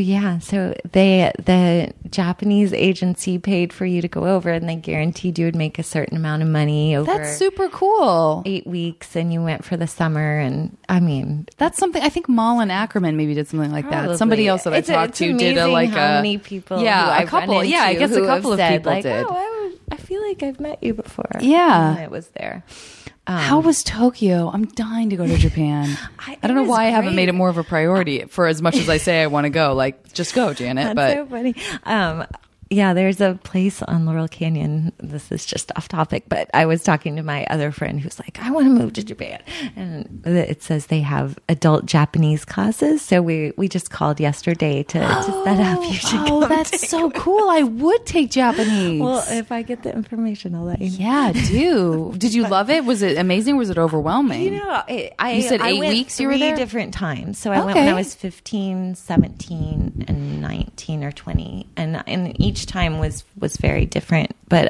the Japanese agency paid for you to go over, and they guaranteed you would make a certain amount of money over. That's super cool. 8 weeks, and you went for the summer, and I mean, That's something. I think Malin Ackerman maybe did something like probably. that. Somebody else that I talked to did a amazing how many people. Yeah, who a I've couple. run Yeah, I into guess a who have couple of said, people like, did. Oh, I feel like I've met you before. Yeah. And it was there. How was Tokyo? I'm dying to go to Japan. I don't know was why I haven't great. made it more of a priority for as much as I say I want to go. Like, just go, Janet. That's But so funny. Yeah, there's a place on Laurel Canyon. This is just off topic, but I was talking to my other friend who's like, I want to move to Japan. And it says they have adult Japanese classes. So we just called yesterday to set up. You should come that's take so cool. I would take Japanese. Well, if I get the information, I'll let you know. Yeah, do. Did you love it? Was it amazing? Was it overwhelming? You know, You said I 8 went weeks you were 3 there? different times. So I went when I was 15, 17, and 19 or 20. And each time was very different. But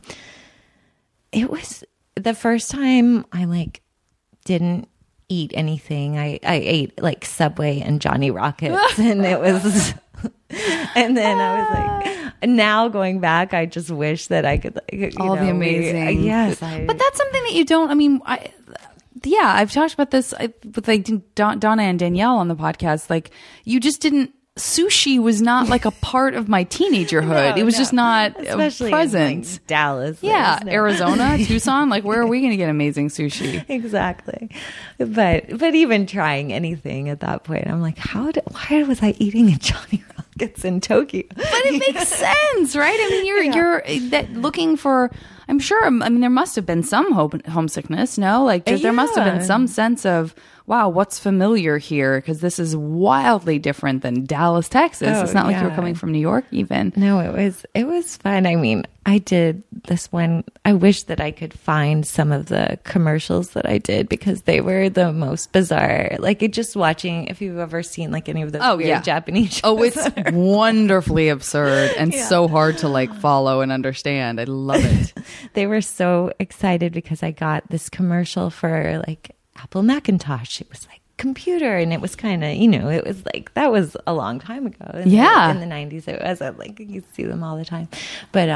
it was the first time I like didn't eat anything. I ate like Subway and Johnny Rockets, and it was. And then I was like, now going back, I just wish that I could like, All the amazing. yes, but that's something that you don't. I mean, I've talked about this with like Donna and Danielle on the podcast. Like, you just didn't. Sushi was not like a part of my teenagerhood. It was just not especially present. in like Dallas. Yeah, there's no- Arizona, Tucson. Like, where are we going to get amazing sushi? Exactly. But even trying anything at that point, I'm like, why was I eating a Johnny Rockets in Tokyo? But it makes sense, right? I mean, you're that looking for. I'm sure. I mean, there must have been some homesickness. No, like there must have been some sense of, wow, what's familiar here? Because this is wildly different than Dallas, Texas. It's not like you were coming from New York, even. No, it was fun. I mean, I did this one. I wish that I could find some of the commercials that I did because they were the most bizarre. Like just watching, if you've ever seen like any of those weird Japanese shows. Oh, it's wonderfully absurd and so hard to like follow and understand. I love it. They were so excited because I got this commercial for like Apple Macintosh. It was like computer, and it was kind of, it was like, that was a long time ago. In the 90s it was like you could see them all the time. But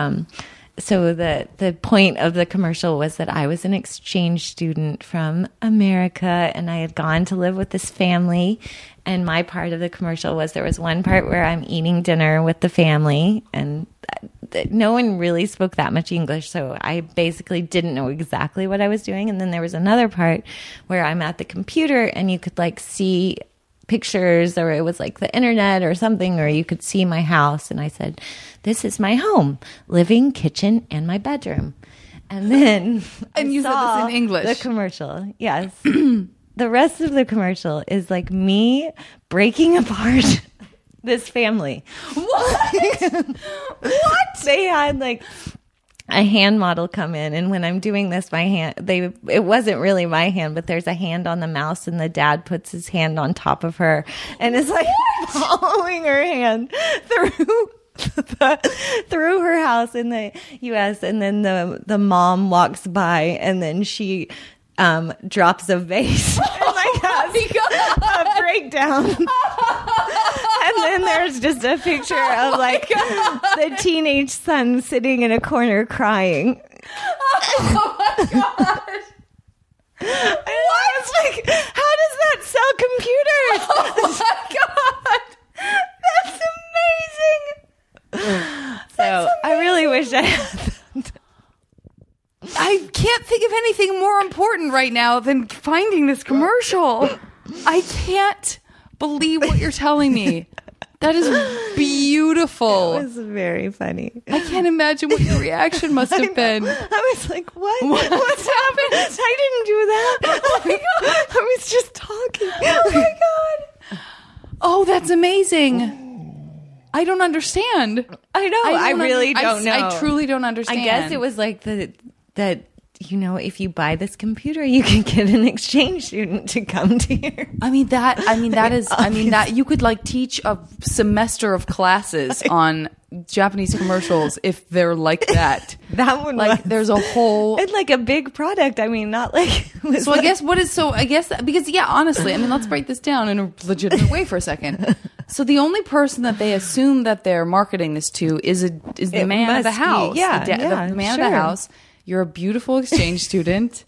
so the point of the commercial was that I was an exchange student from America, and I had gone to live with this family. And my part of the commercial was there was one part where I'm eating dinner with the family, and no one really spoke that much English, so I basically didn't know exactly what I was doing. And then there was another part where I'm at the computer, and you could like see pictures, or it was like the internet or something, or you could see my house. And I said, this is my home, living, kitchen, and my bedroom. And then and you said this in English. The commercial, yes. The rest of the commercial is like me breaking apart this family. What? What? They had like a hand model come in, and when I'm doing this, it wasn't really my hand, but there's a hand on the mouse, and the dad puts his hand on top of her and is like following her hand through her house in the US, and then the mom walks by, and then she drops a vase and like has a breakdown. And then there's just a picture of like the teenage son sitting in a corner crying. Oh my God. What? It's like, how does that sell computers? Oh my God. That's amazing. So I really wish I had that. I can't think of anything more important right now than finding this commercial. I can't believe what you're telling me. That is beautiful. It was very funny. I can't imagine what your reaction must have been. I was like, what? What's happened? I didn't do that. Oh my God. I was just talking. Oh my God. Oh, that's amazing. I don't understand. I know. I really don't know. I truly don't understand. I guess it was like that, if you buy this computer, you can get an exchange student to come to here. That you could like teach a semester of classes on Japanese commercials if they're like that. That one, like, there's a whole and like a big product. I mean, not like. Because honestly, I mean, let's break this down in a legitimate way for a second. So the only person that they assume that they're marketing this to is the man of the house. Yeah, the man of the house. You're a beautiful exchange student.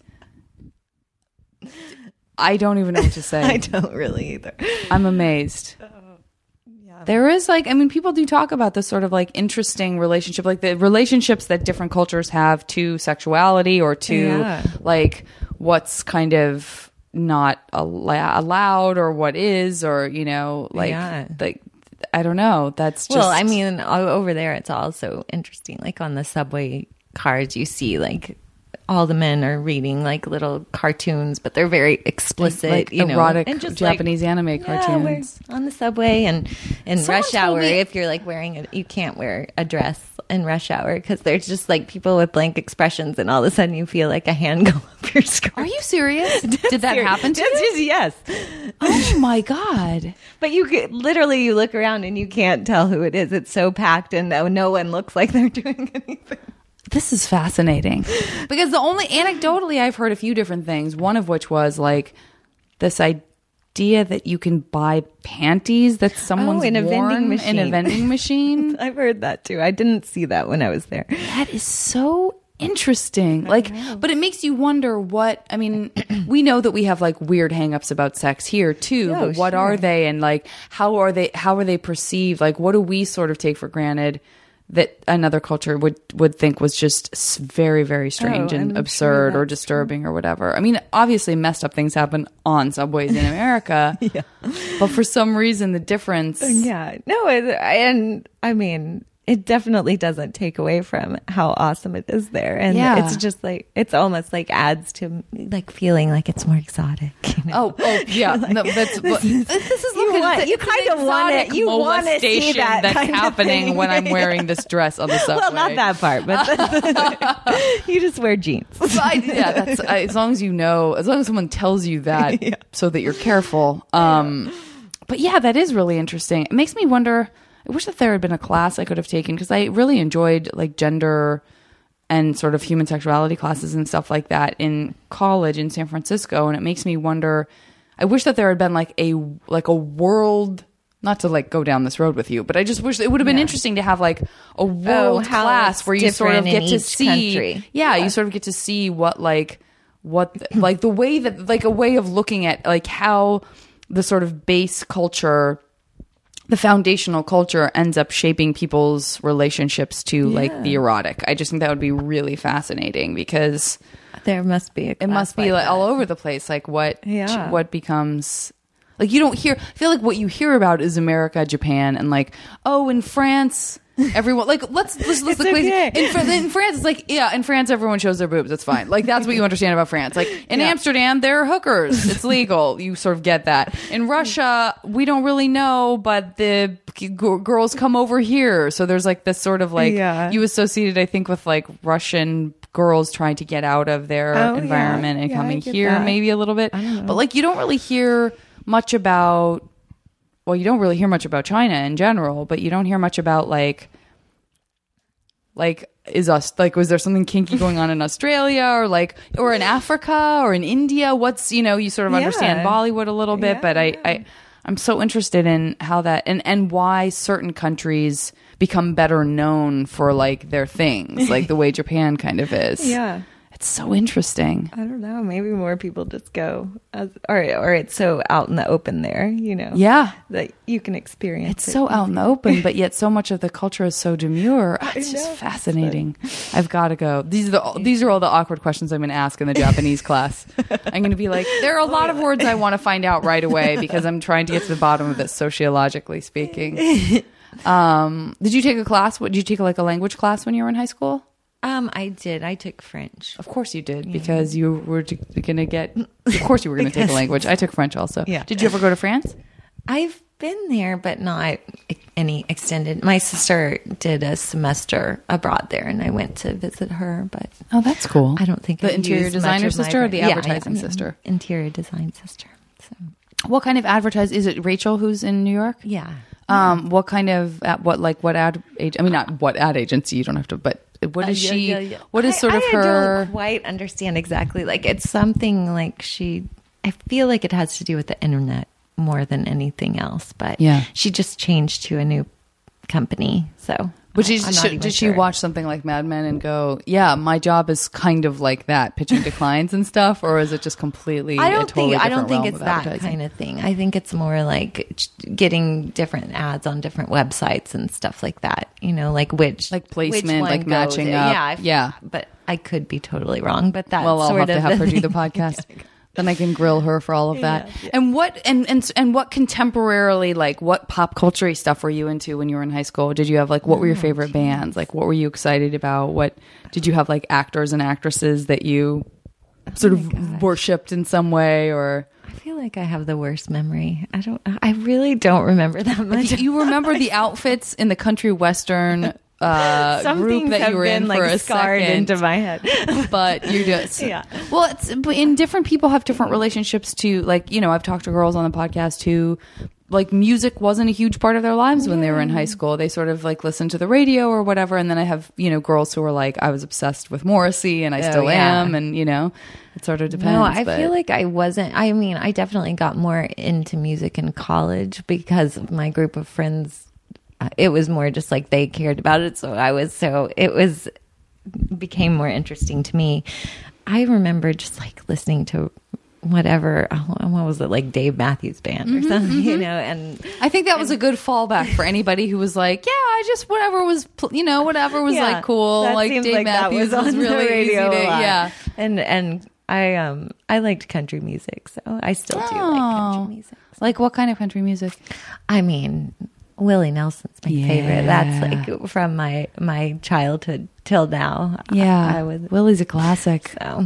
I don't even know what to say. I don't really either. I'm amazed. There is people do talk about this sort of like interesting relationship, like the relationships that different cultures have to sexuality or to like what's kind of not allowed or what is, or, you know, like I don't know. That's just... Well, I mean, over there, it's also interesting. Like on the subway cards, you see like all the men are reading like little cartoons, but they're very explicit, like you know, erotic and just Japanese anime cartoons. On the subway and in Someone rush hour, told me- if you're like you can't wear a dress in rush hour because there's just like people with blank expressions, and all of a sudden you feel like a hand go up your skirt. Are you serious? Did that happen to you? Yes. Oh my God. But literally you look around and you can't tell who it is. It's so packed, and no one looks like they're doing anything. This is fascinating because anecdotally, I've heard a few different things. One of which was like this idea that you can buy panties that someone's in a worn vending machine. in a vending machine. I've heard that too. I didn't see that when I was there. That is so interesting. But it makes you wonder what, I mean, we know that we have like weird hangups about sex here too, but what are they, and like how are they perceived? Like what do we sort of take for granted that another culture would think was just very, very strange and absurd or disturbing or whatever. I mean, obviously messed up things happen on subways in America, but for some reason the difference... Yeah, no, and I mean... It definitely doesn't take away from how awesome it is there. And it's just like, it's almost like adds to like feeling like it's more exotic. You know? Oh, yeah. Like, no, this is you kind of want it. You want to see that that's kind happening of when I'm wearing this dress on the subway. Well, not that part, but you just wear jeans. That's as long as you know, as long as someone tells you that so that you're careful. But yeah, that is really interesting. It makes me wonder... I wish that there had been a class I could have taken, because I really enjoyed like gender and sort of human sexuality classes and stuff like that in college in San Francisco. And it makes me wonder, I wish that there had been like a world, not to like go down this road with you, but I just wish it would have been interesting to have like a world class where you sort of get to see, you sort of get to see what the way that like a way of looking at like how the sort of base culture, the foundational culture ends up shaping people's relationships to like the erotic. I just think that would be really fascinating, because there must be it must be like all over the place. Like what becomes like, you don't hear, I feel like what you hear about is America, Japan, and like, oh, in France, everyone like let's look okay. in France it's like, in France everyone shows their boobs, it's fine. Like that's what you understand about France. Like in Amsterdam there are hookers, it's legal. You sort of get that. In Russia we don't really know, but the girls come over here, so there's like this sort of like you associated, I think, with like Russian girls trying to get out of their environment and coming here that. Maybe a little bit, but like you don't really hear much about, well, you don't really hear much about China in general, but you don't hear much about like was there something kinky going on in Australia or in Africa or in India? What's, you sort of understand Bollywood a little bit, but I'm so interested in how that and why certain countries become better known for like their things, like the way Japan kind of is. Yeah. It's so interesting. I don't know. Maybe more people just go, or it's so out in the open there, Yeah. that you can experience It's so out in the open, but yet so much of the culture is so demure. It's just fascinating. I've got to go. These are all the awkward questions I'm going to ask in the Japanese class. I'm going to be like, there are a lot of words I want to find out right away, because I'm trying to get to the bottom of it sociologically speaking. Did you take a class? Did you take like a language class when you were in high school? I did. I took French. Of course you did, because you were going to get... Of course you were going to take a language. I took French also. Yeah. Did you ever go to France? I've been there, but not any extended. My sister did a semester abroad there, and I went to visit her, but... Oh, that's cool. I don't think the interior designer sister or the advertising sister? Interior design sister. So. What kind of is it Rachel who's in New York? Yeah. What kind of... what ad... I mean, not what ad agency, you don't have to, but... What is she? What is sort of her? I don't quite understand exactly. Like it's something like I feel like it has to do with the internet more than anything else. But Yeah. she just changed to a new company. So, But I'm not even did she sure. watch something like Mad Men and go, yeah, my job is kind of like that, pitching to clients and stuff? Or is it just completely I a don't totally think different realm it's of that advertising? kind of thing. I think it's more like getting different ads on different websites and stuff like that. You know, like which placement, one like goes- matching up. Yeah, Yeah. But I could be totally wrong. But that's Well, I'll sort have to of have the her do the thing. podcast. Then I can grill her for all of that. And what and what contemporarily, like what pop culture stuff were you into when you were in high school? Did you have like what were your favorite bands? Like what were you excited about? What did you have like actors and actresses that you sort of worshipped in some way? Or I feel like I have the worst memory. I really don't remember that much. you remember the outfits in the country western Some group things that have you were been in like for a scarred second, into my head. but you just Yeah. Well, but in different people have different relationships to, like, you know, I've talked to girls on the podcast who like music wasn't a huge part of their lives when they were in high school. They sort of like listened to the radio or whatever, and then I have, you know, girls who are like, I was obsessed with Morrissey and I still yeah. am, and you know, it sort of depends. No, I but- feel like I wasn't. I mean, I definitely got more into music in college because of my group of friends. It was more just like they cared about it, became more interesting to me. I remember just like listening to whatever, what was it, like Dave Matthews Band or something, you know, and I think that was a good fallback for anybody who was like, yeah, I just whatever was like cool, that like seems Dave Matthews that was on the really easy radio to, a lot. yeah. And I liked country music, so I still do like country music. Like what kind of country music? I mean, Willie Nelson's my favorite. That's like from my childhood till now. Yeah, I was Willie's a classic. so.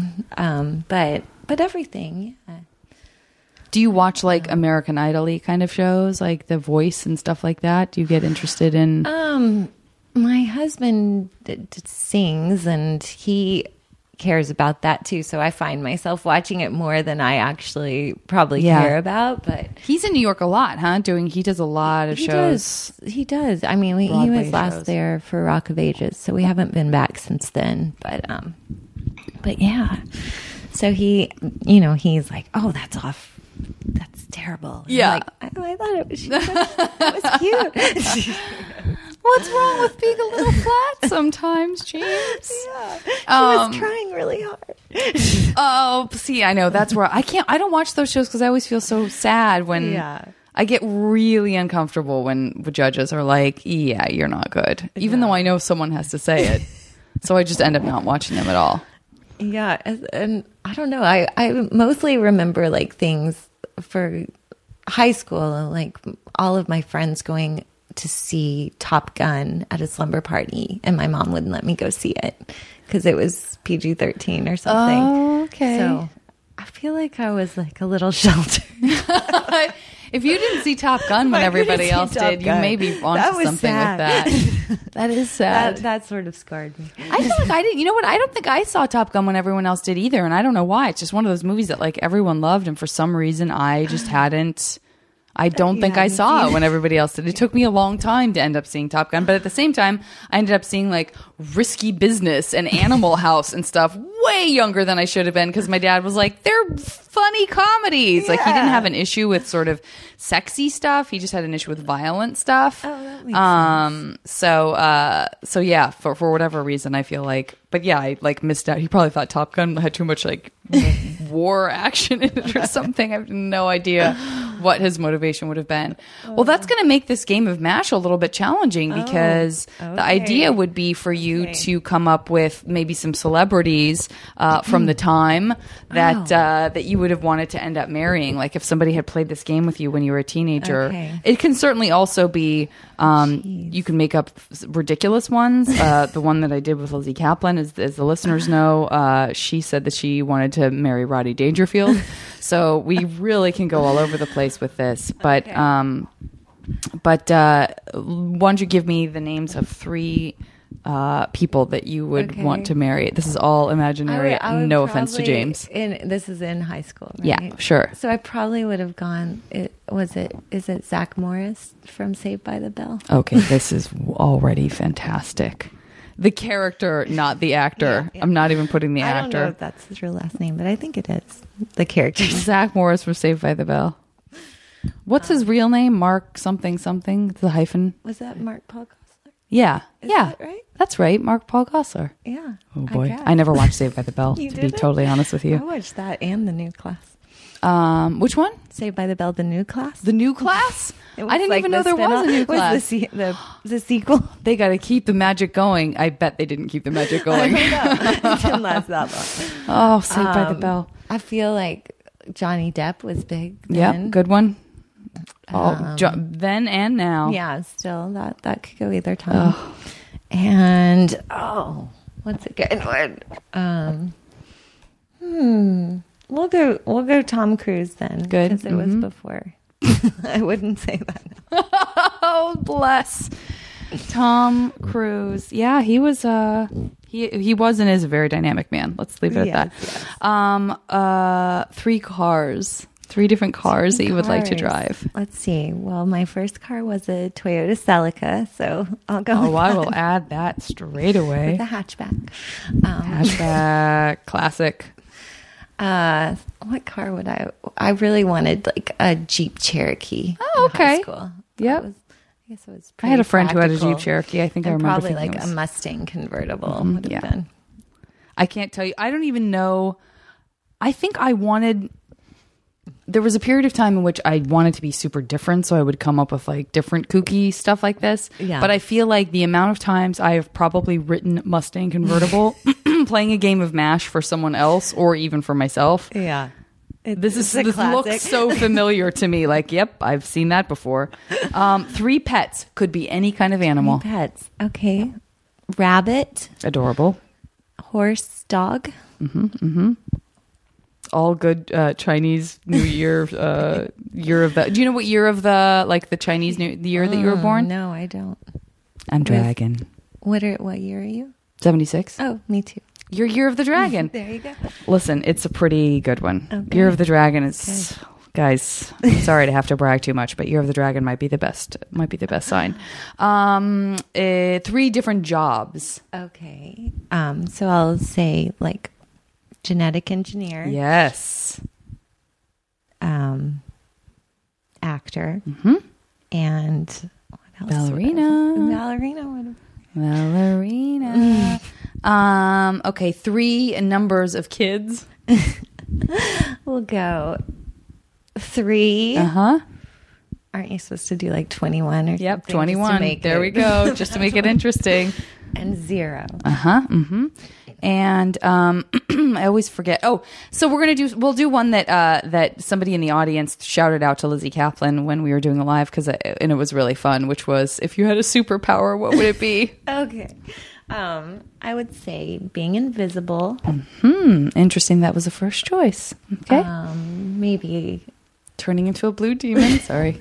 But everything. Yeah. Do you watch like American Idol-y kind of shows, like The Voice and stuff like that? Do you get interested in? My husband sings, and he cares about that too. So I find myself watching it more than I actually probably care about. But He's in New York a lot, huh? He does a lot of shows. He does. I mean, he Broadway was last shows. there for Rock of Ages, so we haven't been back since then. But yeah. So he, you know, he's like, "Oh, that's off. That's terrible." And Yeah. I'm like, I thought it was, that was cute. What's wrong with being a little flat sometimes, James? Yeah. She was trying really hard. Oh, see, I know that's where I don't watch those shows because I always feel so sad when Yeah. I get really uncomfortable when the judges are like, yeah, you're not good. Even though I know someone has to say it. So I just end up not watching them at all. Yeah, and I don't know. I mostly remember like things for high school, like all of my friends going to see Top Gun at a slumber party, and my mom wouldn't let me go see it because it was PG-13 or something. Oh, okay. So I feel like I was like a little sheltered. If you didn't see Top Gun when I everybody didn't see else Top did, you Gun. may be That onto was something sad. with that. That is sad. That sort of scarred me. I feel like I didn't. You know what? I don't think I saw Top Gun when everyone else did either, and I don't know why. It's just one of those movies that like everyone loved, and for some reason I just hadn't. I don't think I hadn't saw seen it when everybody else did. It took me a long time to end up seeing Top Gun, but at the same time, I ended up seeing like Risky Business and Animal House and stuff way younger than I should have been because my dad was like, "They're funny comedies." Like he didn't have an issue with sort of sexy stuff. He just had an issue with violent stuff. Oh, that makes sense. So yeah, for whatever reason, I feel like, but yeah, I like missed out. He probably thought Top Gun had too much like war action in it or something. I have no idea what his motivation would have been. Well, that's going to make this game of MASH a little bit challenging because the idea would be for you to come up with maybe some celebrities from the time that that you would have wanted to end up marrying. Like if somebody had played this game with you when you were a teenager. Okay. It can certainly also be you can make up ridiculous ones. The one that I did with Lizzie Kaplan, as the listeners know, she said that she wanted to marry Rodney Dangerfield. So we really can go all over the place with this. But why don't you give me the names of 3 people that you would want to marry? This is all imaginary. I would No offense to probably- James. This is in high school, right? Yeah, sure. So I probably would have gone. Is it Zach Morris from Saved by the Bell? Okay, this is already fantastic. The character, not the actor. Yeah. I'm not even putting the I don't know actor. if that's his real last name, but I think it is the character. Zach Morris from Saved by the Bell. What's his real name? Mark something something. The hyphen. Was that Mark Paul Gosselaar? Yeah. Is yeah. that right? That's right. Mark Paul Gosselaar. Yeah. Oh boy. guess. I never watched Saved by the Bell, to be didn't? totally honest with I you. watched that and the new class. Which one? Saved by the Bell, the new class. The new class? It was I didn't like even know the there was a spin-off. new It was class. the sequel. They got to keep the magic going. I bet they didn't keep the magic going. It didn't last that Oh, long. Saved by the Bell. I feel like Johnny Depp was big. Yeah, then. good one. Then and now. Yeah, still that could go either time. And what's a good one? We'll go Tom Cruise then. Good. Because it was before. I wouldn't say that now. Oh, bless. Tom Cruise. Yeah, he was he was and is a very dynamic man. Let's leave it at that. Yes. 3 cars. 3 different cars that you would like to drive. Let's see. Well, my first car was a Toyota Celica, so I'll go Oh, with I that. will add that straight away. With a hatchback. Hatchback, classic. What car would I really wanted like a Jeep Cherokee. Oh, in high okay. school. Yep. I guess it was I had a friend who had a practical. Jeep Cherokee. I think I And remember probably thinking like it was- a Mustang convertible would have yeah. been. I can't tell you. I don't even know. I think I wanted. There was a period of time in which I wanted to be super different, so I would come up with like different kooky stuff like this. Yeah. But I feel like the amount of times I have probably written Mustang convertible, playing a game of MASH for someone else or even for myself. Yeah. This looks so familiar to me. Like, yep, I've seen that before. 3 pets could be any kind of animal. Pets. Okay. Rabbit, Adorable. horse, dog. All good Chinese New Year year of the. Do you know what year of the Chinese the year that you were born? No, I don't. I'm dragon. What year are you? 76. Oh, me too. Your year of the dragon. There you go. Listen, it's a pretty good one. Okay. Year of the dragon is guys, I'm sorry to have to brag too much, but year of the dragon might be the best sign. 3 different jobs. Okay. So I'll say like genetic engineer. Yes. Actor. And what else? Ballerina. Ballerina. Okay, 3 numbers of kids. We'll go 3. Uh-huh. Aren't you supposed to do like 21 or Yep, something? just to 21. make There it- we go. Just to make it interesting. And 0. And I always forget. Oh, so we'll do one that somebody in the audience shouted out to Lizzie Kaplan when we were doing the live and it was really fun, which was, if you had a superpower, what would it be? Okay. I would say being invisible. Interesting. That was the first choice. Okay. Maybe Turning into a blue demon. Sorry.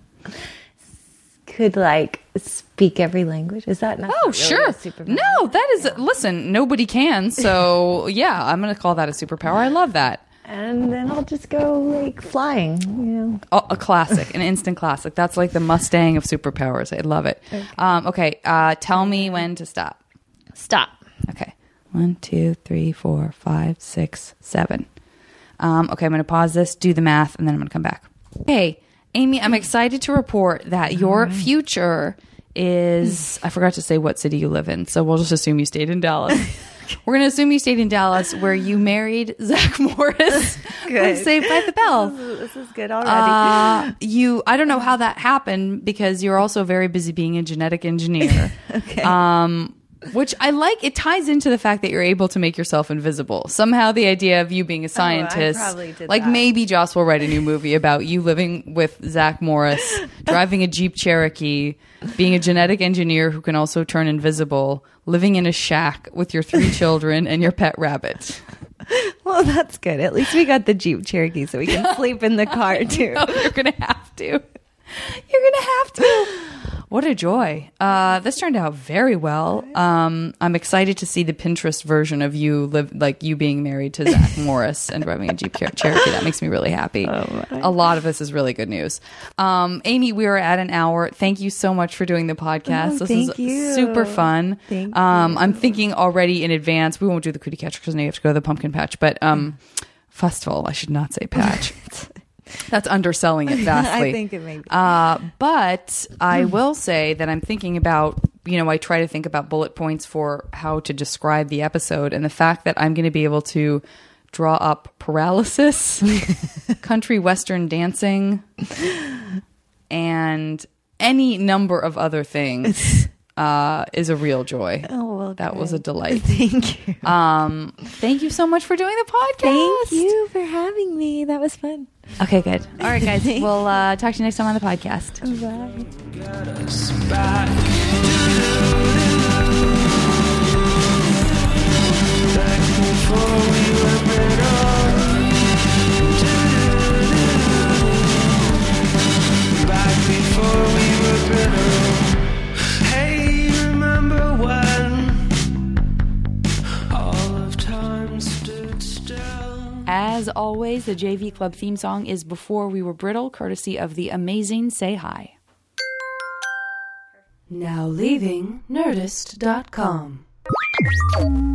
could like speak every language. Is that not? Oh, really sure. a superpower? No, that is, listen, nobody can. So yeah, I'm going to call that a superpower. I love that. And then I'll just go like flying. You know. Oh, a classic, an instant classic. That's like the Mustang of superpowers. I love it. Okay. Tell me when to stop. Stop. Okay. 1, 2, 3, 4, 5, 6, 7. Okay, I'm going to pause this, do the math, and then I'm going to come back. Okay, Amy, I'm excited to report that your future is, I forgot to say what city you live in, so we'll just assume you stayed in Dallas. We're going to assume you stayed in Dallas, where you married Zach Morris from Saved by the Bell. This is good already. I don't know how that happened, because you're also very busy being a genetic engineer. Okay. Which I like. It ties into the fact that you're able to make yourself invisible. Somehow the idea of you being a scientist, probably did like that. maybe Joss will write a new movie about you living with Zach Morris, driving a Jeep Cherokee, being a genetic engineer who can also turn invisible, living in a shack with your 3 children and your pet rabbit. Well, that's good. At least we got the Jeep Cherokee, so we can sleep in the car too. Oh, you're going to have to. You're going to have to. What a joy. This turned out very well. I'm excited to see the Pinterest version of you being married to Zach Morris and driving a Jeep Cherokee. That makes me really happy. A lot of this is really good news. Amy, we are at an hour. Thank you so much for doing the podcast. This thank is you. super fun. Thank you. I'm thinking already in advance. We won't do the Cootie Catcher because now you have to go to the pumpkin patch, but festival. I should not say patch. That's underselling it vastly. I think it may be. But I will say that I'm thinking about, I try to think about bullet points for how to describe the episode, and the fact that I'm going to be able to draw up paralysis, country western dancing, and any number of other things is a real joy. Oh, well, that was a delight. Thank you. Thank you so much for doing the podcast. Thank you for having me. That was fun. Okay, good. All right, guys. We'll talk to you next time on the podcast. Bye. As always, the JV Club theme song is Before We Were Brittle, courtesy of the amazing Say Hi. Now leaving Nerdist.com.